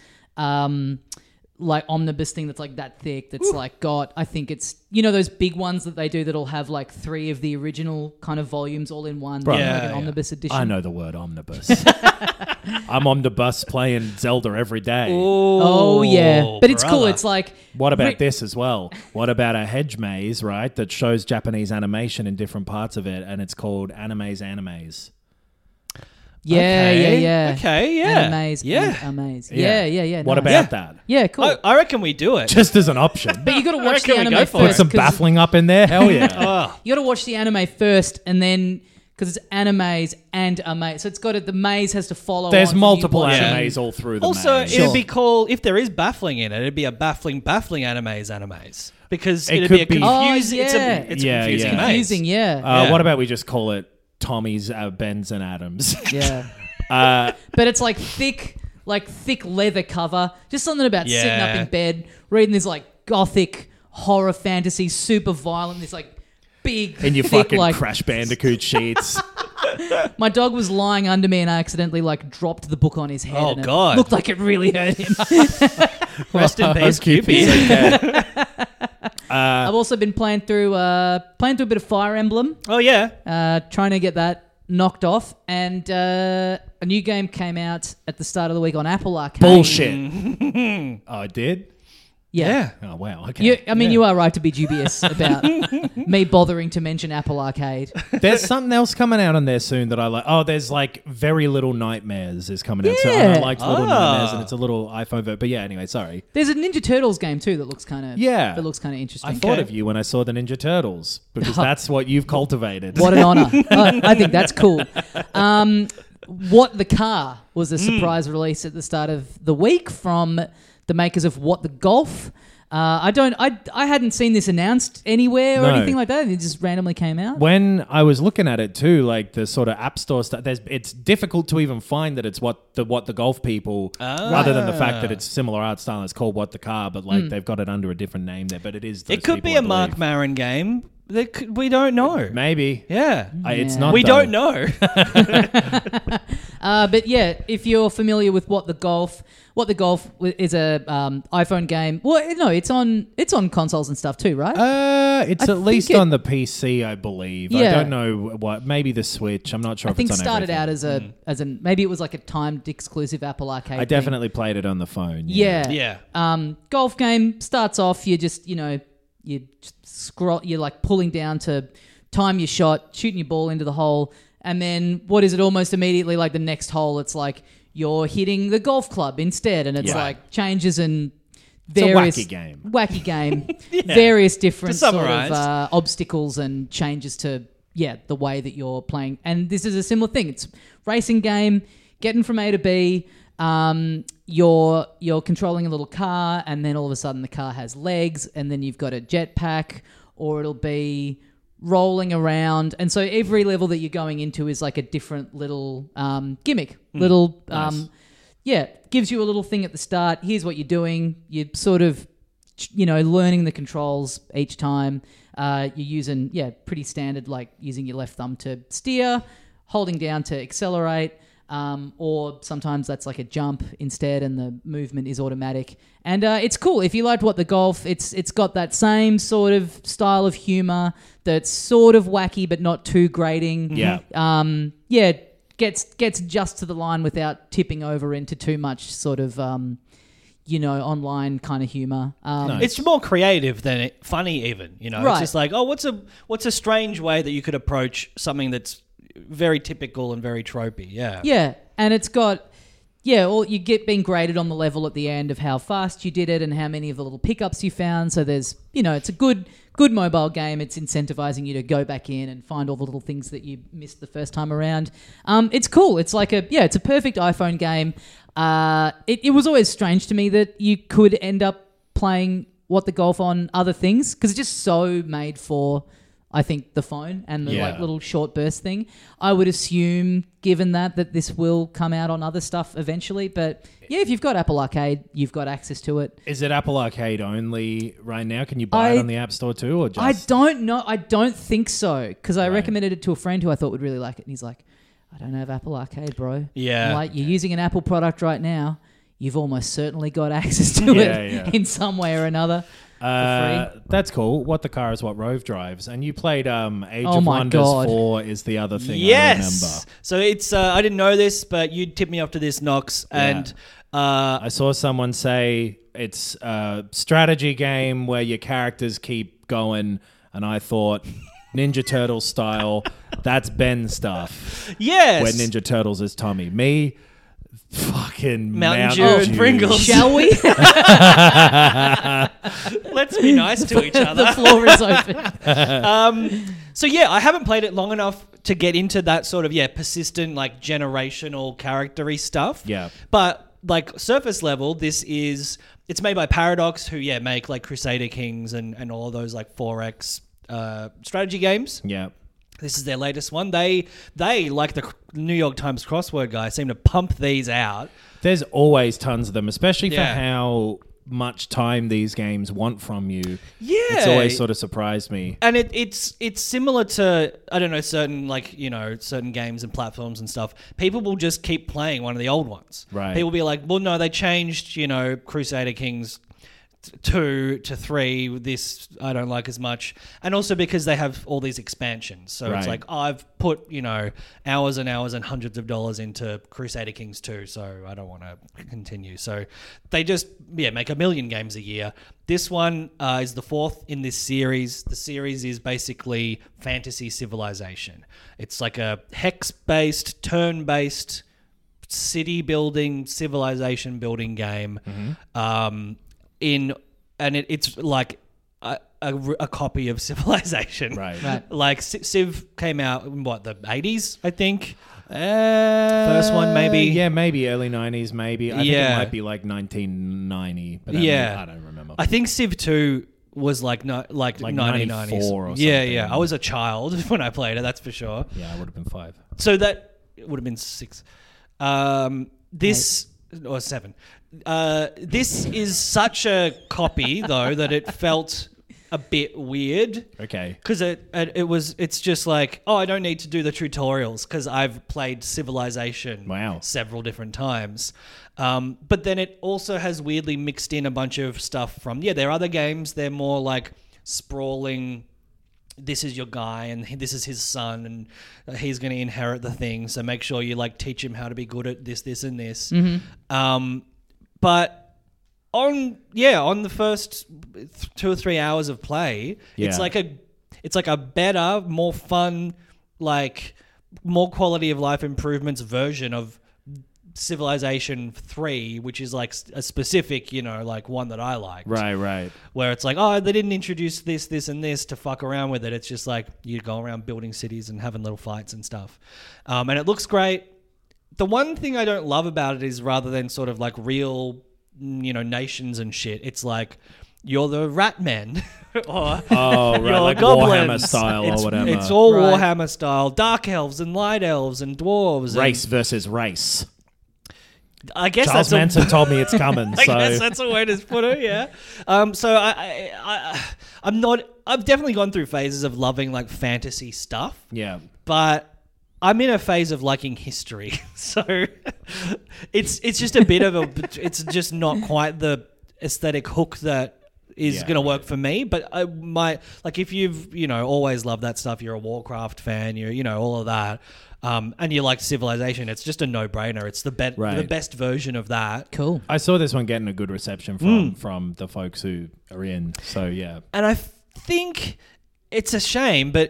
like omnibus thing that's like that thick, that's like got, I think it's, those big ones that they do that'll have like 3 of the original kind of volumes all in one, Right. like Yeah, an yeah. omnibus edition. I know the word omnibus. I'm omnibus playing Zelda every day. Oh yeah, but it's cool. brother. It's like, What about Rick- this as well? What about a hedge maze, right, that shows Japanese animation in different parts of it, and it's called Animes. Yeah, Okay. yeah. Okay, yeah. Animes, Yeah. Animes. Yeah. What nice. about Yeah. that? Yeah, cool. I reckon we do it. Just as an option. but you got to watch the reckon we anime go for Put first. some 'cause baffling up in there. Hell yeah. You got to watch the anime first, and then because it's animes and a maze, so it's got the maze has to follow. There's on from multiple you watching. animes all through the Also, maze. it'd be called, if there is baffling in it, it'd be a baffling animes. Because It it'd could be a be- confusing, Oh, it's yeah. a Yeah, confusing yeah. maze. Confusing, yeah. Yeah. What about we just call it Tommy's Bens and Adams? Yeah. But it's like thick leather cover. Just something about sitting up Yeah. in bed, reading this like gothic horror fantasy, super violent, this like big, In your thick, fucking like, Crash Bandicoot sheets. My dog was lying under me and I accidentally like dropped the book on his head. Oh, and God. It looked like it really hurt him. Rest in peace, Cupid. Cupid. I've also been playing through a bit of Fire Emblem, Oh, yeah. trying to get that knocked off, and a new game came out at the start of the week on Apple Arcade. Bullshit. Oh, it did? Yeah. Oh, wow. Okay. You are right to be dubious about me bothering to mention Apple Arcade. There's something else coming out on there soon that I like. Oh, there's like Very Little Nightmares is coming out. So Yeah. I liked Little Nightmares, and it's a little iPhone version. But yeah, anyway, sorry. There's a Ninja Turtles game too that looks kind of interesting. I thought of you when I saw the Ninja Turtles because that's what you've cultivated. What an honor! I think that's cool. What the Car was a surprise release at the start of the week from the makers of What the Golf. I hadn't seen this announced anywhere or No. anything like that. It just randomly came out. When I was looking at it too, like the sort of app store stuff, it's difficult to even find that it's what the golf people, rather than the fact that it's similar art style. It's called What the Car, but like they've got it under a different name there. But it is. Those It could people, be I a Mark believe. Maron game. We don't know. Maybe. Yeah. It's Yeah. not. We though. don't know. But yeah, if you're familiar with What the Golf is a iPhone game. Well, no, it's on consoles and stuff too, right? It's I at least think it- on the PC, I believe. I Yeah. don't know what. Maybe the Switch. I'm not sure. I if think it's on started everything. out as a maybe it was like a timed exclusive Apple Arcade. I thing. definitely played it on the phone. Yeah. Yeah. Golf game starts off, you just, you scroll, you're like pulling down to time your shot, shooting your ball into the hole. And then what is it almost immediately like the next hole? It's like you're hitting the golf club instead. And it's Yeah. like changes and a various wacky game. Wacky game. Various different To sort summarise. of obstacles and changes to, the way that you're playing. And this is a similar thing. It's racing game. getting from A to B. You're controlling a little car, and then all of a sudden the car has legs, and then you've got a jetpack, or it'll be rolling around. And so every level that you're going into is like a different little gimmick. Nice. Gives you a little thing at the start. Here's what you're doing. You're sort of, learning the controls each time. You're using, pretty standard, like using your left thumb to steer, holding down to accelerate, or sometimes that's like a jump instead, and the movement is automatic. And it's cool. If you liked What the Golf, it's got that same sort of style of humor that's sort of wacky but not too grating. Yeah. Gets just to the line without tipping over into too much sort of online kind of humor. Nice. It's more creative than funny even, Right. It's just like, what's a strange way that you could approach something that's very typical and very tropey. Yeah, and it's got you get being graded on the level at the end of how fast you did it and how many of the little pickups you found. So there's, it's a good mobile game. It's incentivizing you to go back in and find all the little things that you missed the first time around. It's cool. It's like it's a perfect iPhone game. It was always strange to me that you could end up playing What the Golf on other things, because it's just so made for, I think, the phone and the like little short burst thing. I would assume, given that this will come out on other stuff eventually. But if you've got Apple Arcade, you've got access to it. Is it Apple Arcade only right now? Can you buy it on the App Store too, or just? I don't know. I don't think so, because I recommended it to a friend who I thought would really like it, and he's like, I don't have Apple Arcade, bro. Yeah. I'm like, you're using an Apple product right now. You've almost certainly got access to it in some way or another. That's cool. What the Car is What Rove drives. And you played Age of Wonders 4 is the other thing I remember. So it's I didn't know this, but you tipped me off to this, Knox. And I saw someone say it's a strategy game where your characters keep going, and I thought Ninja Turtles style, that's Ben stuff. Yes. Where Ninja Turtles is Tommy. Me, fucking Mountain Dew and Pringles. Shall we? Let's be nice to each other. The floor is open. I haven't played it long enough to get into that sort of persistent, like generational character-y stuff. Yeah. But like surface level, it's made by Paradox, who make like Crusader Kings and all of those like 4X strategy games. Yeah. This is their latest one. They like the New York Times crossword guy, seem to pump these out. There's always tons of them, especially for how much time these games want from you. Yeah. It's always sort of surprised me. And it's similar to, I don't know, certain games and platforms and stuff. People will just keep playing one of the old ones. Right. People will be like, well, no, they changed, Crusader Kings 2 to 3, this I don't like as much, and also because they have all these expansions, so it's like I've put hours and hours and hundreds of dollars into Crusader Kings 2, so I don't want to continue. So they just make a million games a year. This one is the fourth in this series. The series is basically Fantasy Civilization. It's like a hex-based, turn-based city building, civilization building game. It's like a copy of Civilization. Right. Like Civ came out in the 80s, I think. First one, maybe. Yeah, maybe early 90s, maybe. I think it might be like 1990. But I don't remember. I think Civ 2 was like 1990s. or something. Yeah. I was a child when I played it, that's for sure. Yeah, I would have been 5. So that would have been 6. Or 7. This is such a copy, though, that it felt a bit weird. Okay. Because it's just like, I don't need to do the tutorials because I've played Civilization several different times. But then it also has weirdly mixed in a bunch of stuff from, there are other games. They're more like sprawling, this is your guy and this is his son and he's going to inherit the thing. So make sure you like teach him how to be good at this, and this. But on the first 2 or 3 hours of play, it's like a better, more fun, like more quality of life improvements version of Civilization 3, which is like a specific, like one that I liked. Right. Where it's like, they didn't introduce this, and this to fuck around with it. It's just like you go around building cities and having little fights and stuff. And it looks great. the one thing I don't love about it is rather than sort of like real, nations and shit, it's like you're the rat men or right, like goblins. Warhammer style or whatever. It's all Right. Warhammer style. Dark elves and light elves and dwarves. Race versus race. I guess Charles that's Manson told me it's coming. I so guess that's a way to put it, yeah. So I'm not. I've definitely gone through phases of loving like fantasy stuff, yeah. but I'm in a phase of liking history. So it's just a bit of a. It's just not quite the aesthetic hook that is going to work for me. But if you've always loved that stuff, you're a Warcraft fan, you're all of that. And you like Civilization, it's just a no-brainer. It's the best version of that. Cool. I saw this one getting a good reception from the folks who are in. So yeah. And I think it's a shame, but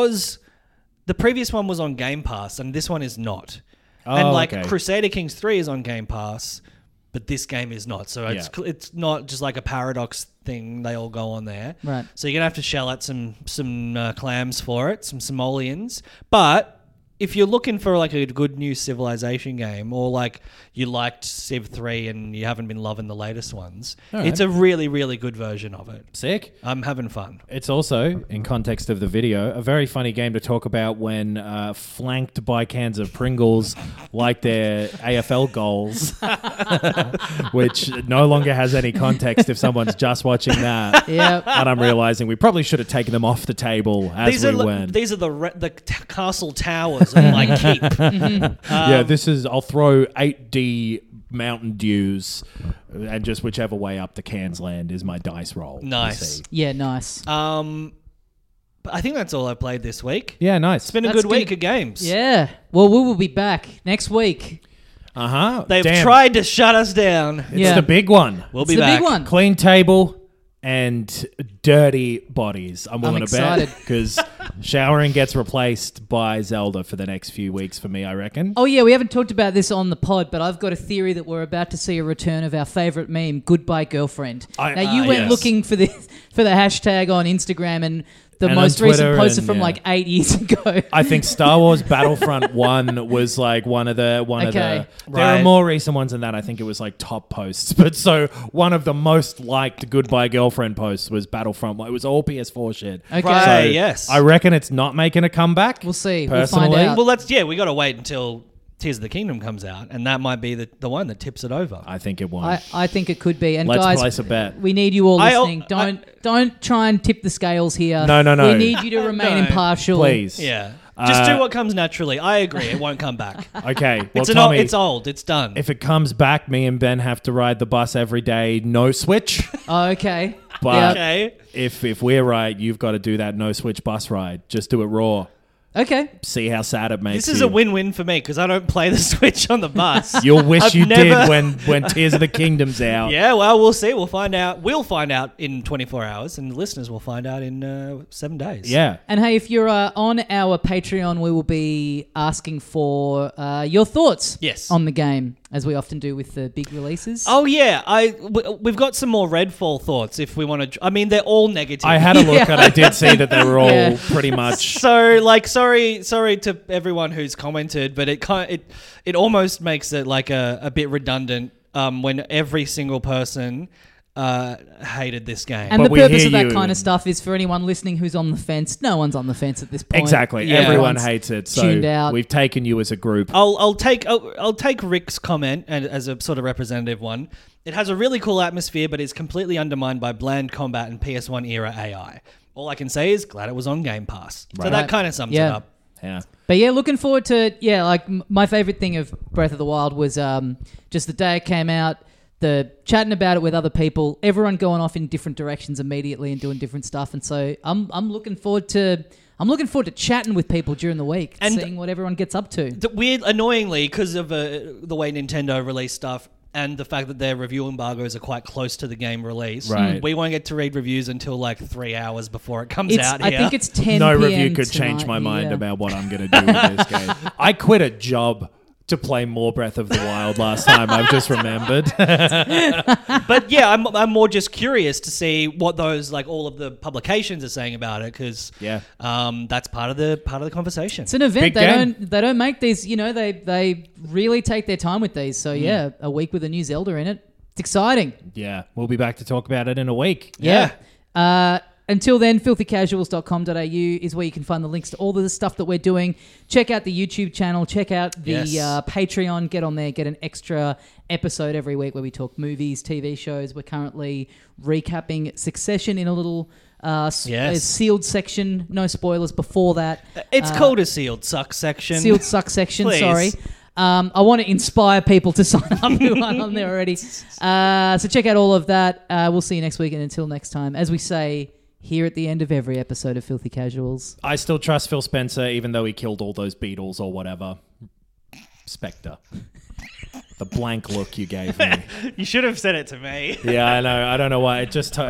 the previous one was on Game Pass, and this one is not. And okay. Crusader Kings 3 is on Game Pass, but this game is not. So it's not just like a Paradox thing. They all go on there. Right. So you're gonna have to shell out some clams for it, some simoleons, but. If you're looking for like a good new Civilization game, or like you liked Civ 3 and you haven't been loving the latest ones, it's a really, really good version of it. Sick. I'm having fun. It's also, in context of the video, a very funny game to talk about when flanked by cans of Pringles like their AFL goals, which no longer has any context if someone's just watching that. Yeah. And I'm realizing we probably should have taken them off the table as we went. These are the castle towers of my keep. I'll throw 8D Mountain Dews, and just whichever way up the cans land is my dice roll. Nice. Yeah, nice. But I think that's all I played this week. Yeah, nice. It's been a good week of games. Yeah. Well, we will be back next week. They've tried to shut us down. It's the big one. We'll It's be the back. big one. Clean table and dirty bodies. I'm willing to bet, excited. because showering gets replaced by Zelda for the next few weeks for me, I reckon. Oh, yeah, we haven't talked about this on the pod, but I've got a theory that we're about to see a return of our favourite meme, Goodbye Girlfriend. Now, you went looking for the hashtag on Instagram, and the most recent poster from like 8 years ago. I think Star Wars Battlefront 1 was like one of the. There Right. are more recent ones than that. I think it was like top posts. But so one of the most liked Goodbye Girlfriend posts was Battlefront 1. It was all PS4 shit. Okay. Right, So yes. I reckon it's not making a comeback. We'll see. Personally. We'll find out. Well, we got to wait until Tears of the Kingdom comes out, and that might be the one that tips it over. I think it won't. I think it could be. And Let's guys, place a bet. we need you all listening. Don't try and tip the scales here. No. We need you to remain impartial. Please. Yeah. Just do what comes naturally. I agree. It won't come back. Okay. Well, It's Tommy, it's old. It's done. if it comes back, me and Ben have to ride the bus every day, no switch. Oh, okay. But Yeah. Okay. if we're right, you've got to do that no switch bus ride. Just do it raw. Okay. See how sad it makes This is you. a win-win for me because I don't play the Switch on the bus. You'll wish I've you never- did when Tears of the Kingdom's out. Yeah, well, we'll see. We'll find out. We'll find out in 24 hours, and the listeners will find out in 7 days. Yeah. And hey, if you're on our Patreon, we will be asking for your thoughts Yes. on the game, as we often do with the big releases. Oh yeah, we've got some more Redfall thoughts if we want to. I mean, they're all negative. I had a look and I did see that they were all Yeah. pretty much. So, sorry to everyone who's commented, but it almost makes it like a bit redundant when every single person hated this game. And But the we purpose hear of that you. kind of stuff is for anyone listening who's on the fence. No one's on the fence at this point. Exactly. Yeah. Everyone Everyone's hates it. So tuned out. we've taken you as a group. I'll take Rick's comment and as a sort of representative one. It has a really cool atmosphere, but it's completely undermined by bland combat and PS1 era AI. All I can say is glad it was on Game Pass. So Right. that kind of sums Yeah. it up. Yeah. But yeah, looking forward to my favorite thing of Breath of the Wild was just the day it came out, the chatting about it with other people, everyone going off in different directions immediately and doing different stuff, and so I'm looking forward to chatting with people during the week and seeing what everyone gets up to. Annoyingly, because of the way Nintendo release stuff and the fact that their review embargoes are quite close to the game release, Right. we won't get to read reviews until like 3 hours before it comes out I here. think it's 10 No p.m. review could change tonight my mind here. about what I'm going to do with this game. I quit a job to play more Breath of the Wild last time. I've just remembered. But yeah, I'm more just curious to see what those like all of the publications are saying about it because that's part of the conversation. It's an event. Big They don't make these. You know, they really take their time with these. So yeah, a week with a new Zelda in it. It's exciting. Yeah, we'll be back to talk about it in a week. Yeah. Until then, filthycasuals.com.au is where you can find the links to all of the stuff that we're doing. Check out the YouTube channel. Check out the Patreon. Get on there. Get an extra episode every week where we talk movies, TV shows. We're currently recapping Succession in a little sealed section. No spoilers before that. It's called a sealed suck section. Sealed suck section, Please. sorry. I want to inspire people to sign up who aren't on there already. So check out all of that. We'll see you next week. And until next time, as we say here at the end of every episode of Filthy Casuals, I still trust Phil Spencer, even though he killed all those beetles or whatever. Spectre. The blank look you gave me. You should have said it to me. Yeah, I know. I don't know why. It just...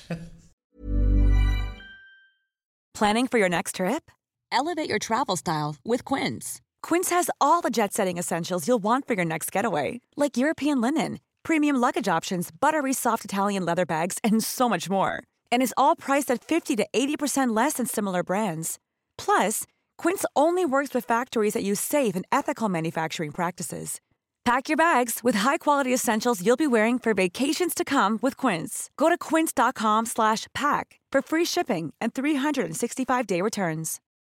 Planning for your next trip? Elevate your travel style with Quince. Quince has all the jet-setting essentials you'll want for your next getaway, like European linen, premium luggage options, buttery soft Italian leather bags, and so much more. And is all priced at 50 to 80% less than similar brands. Plus, Quince only works with factories that use safe and ethical manufacturing practices. Pack your bags with high-quality essentials you'll be wearing for vacations to come with Quince. Go to quince.com/pack for free shipping and 365-day returns.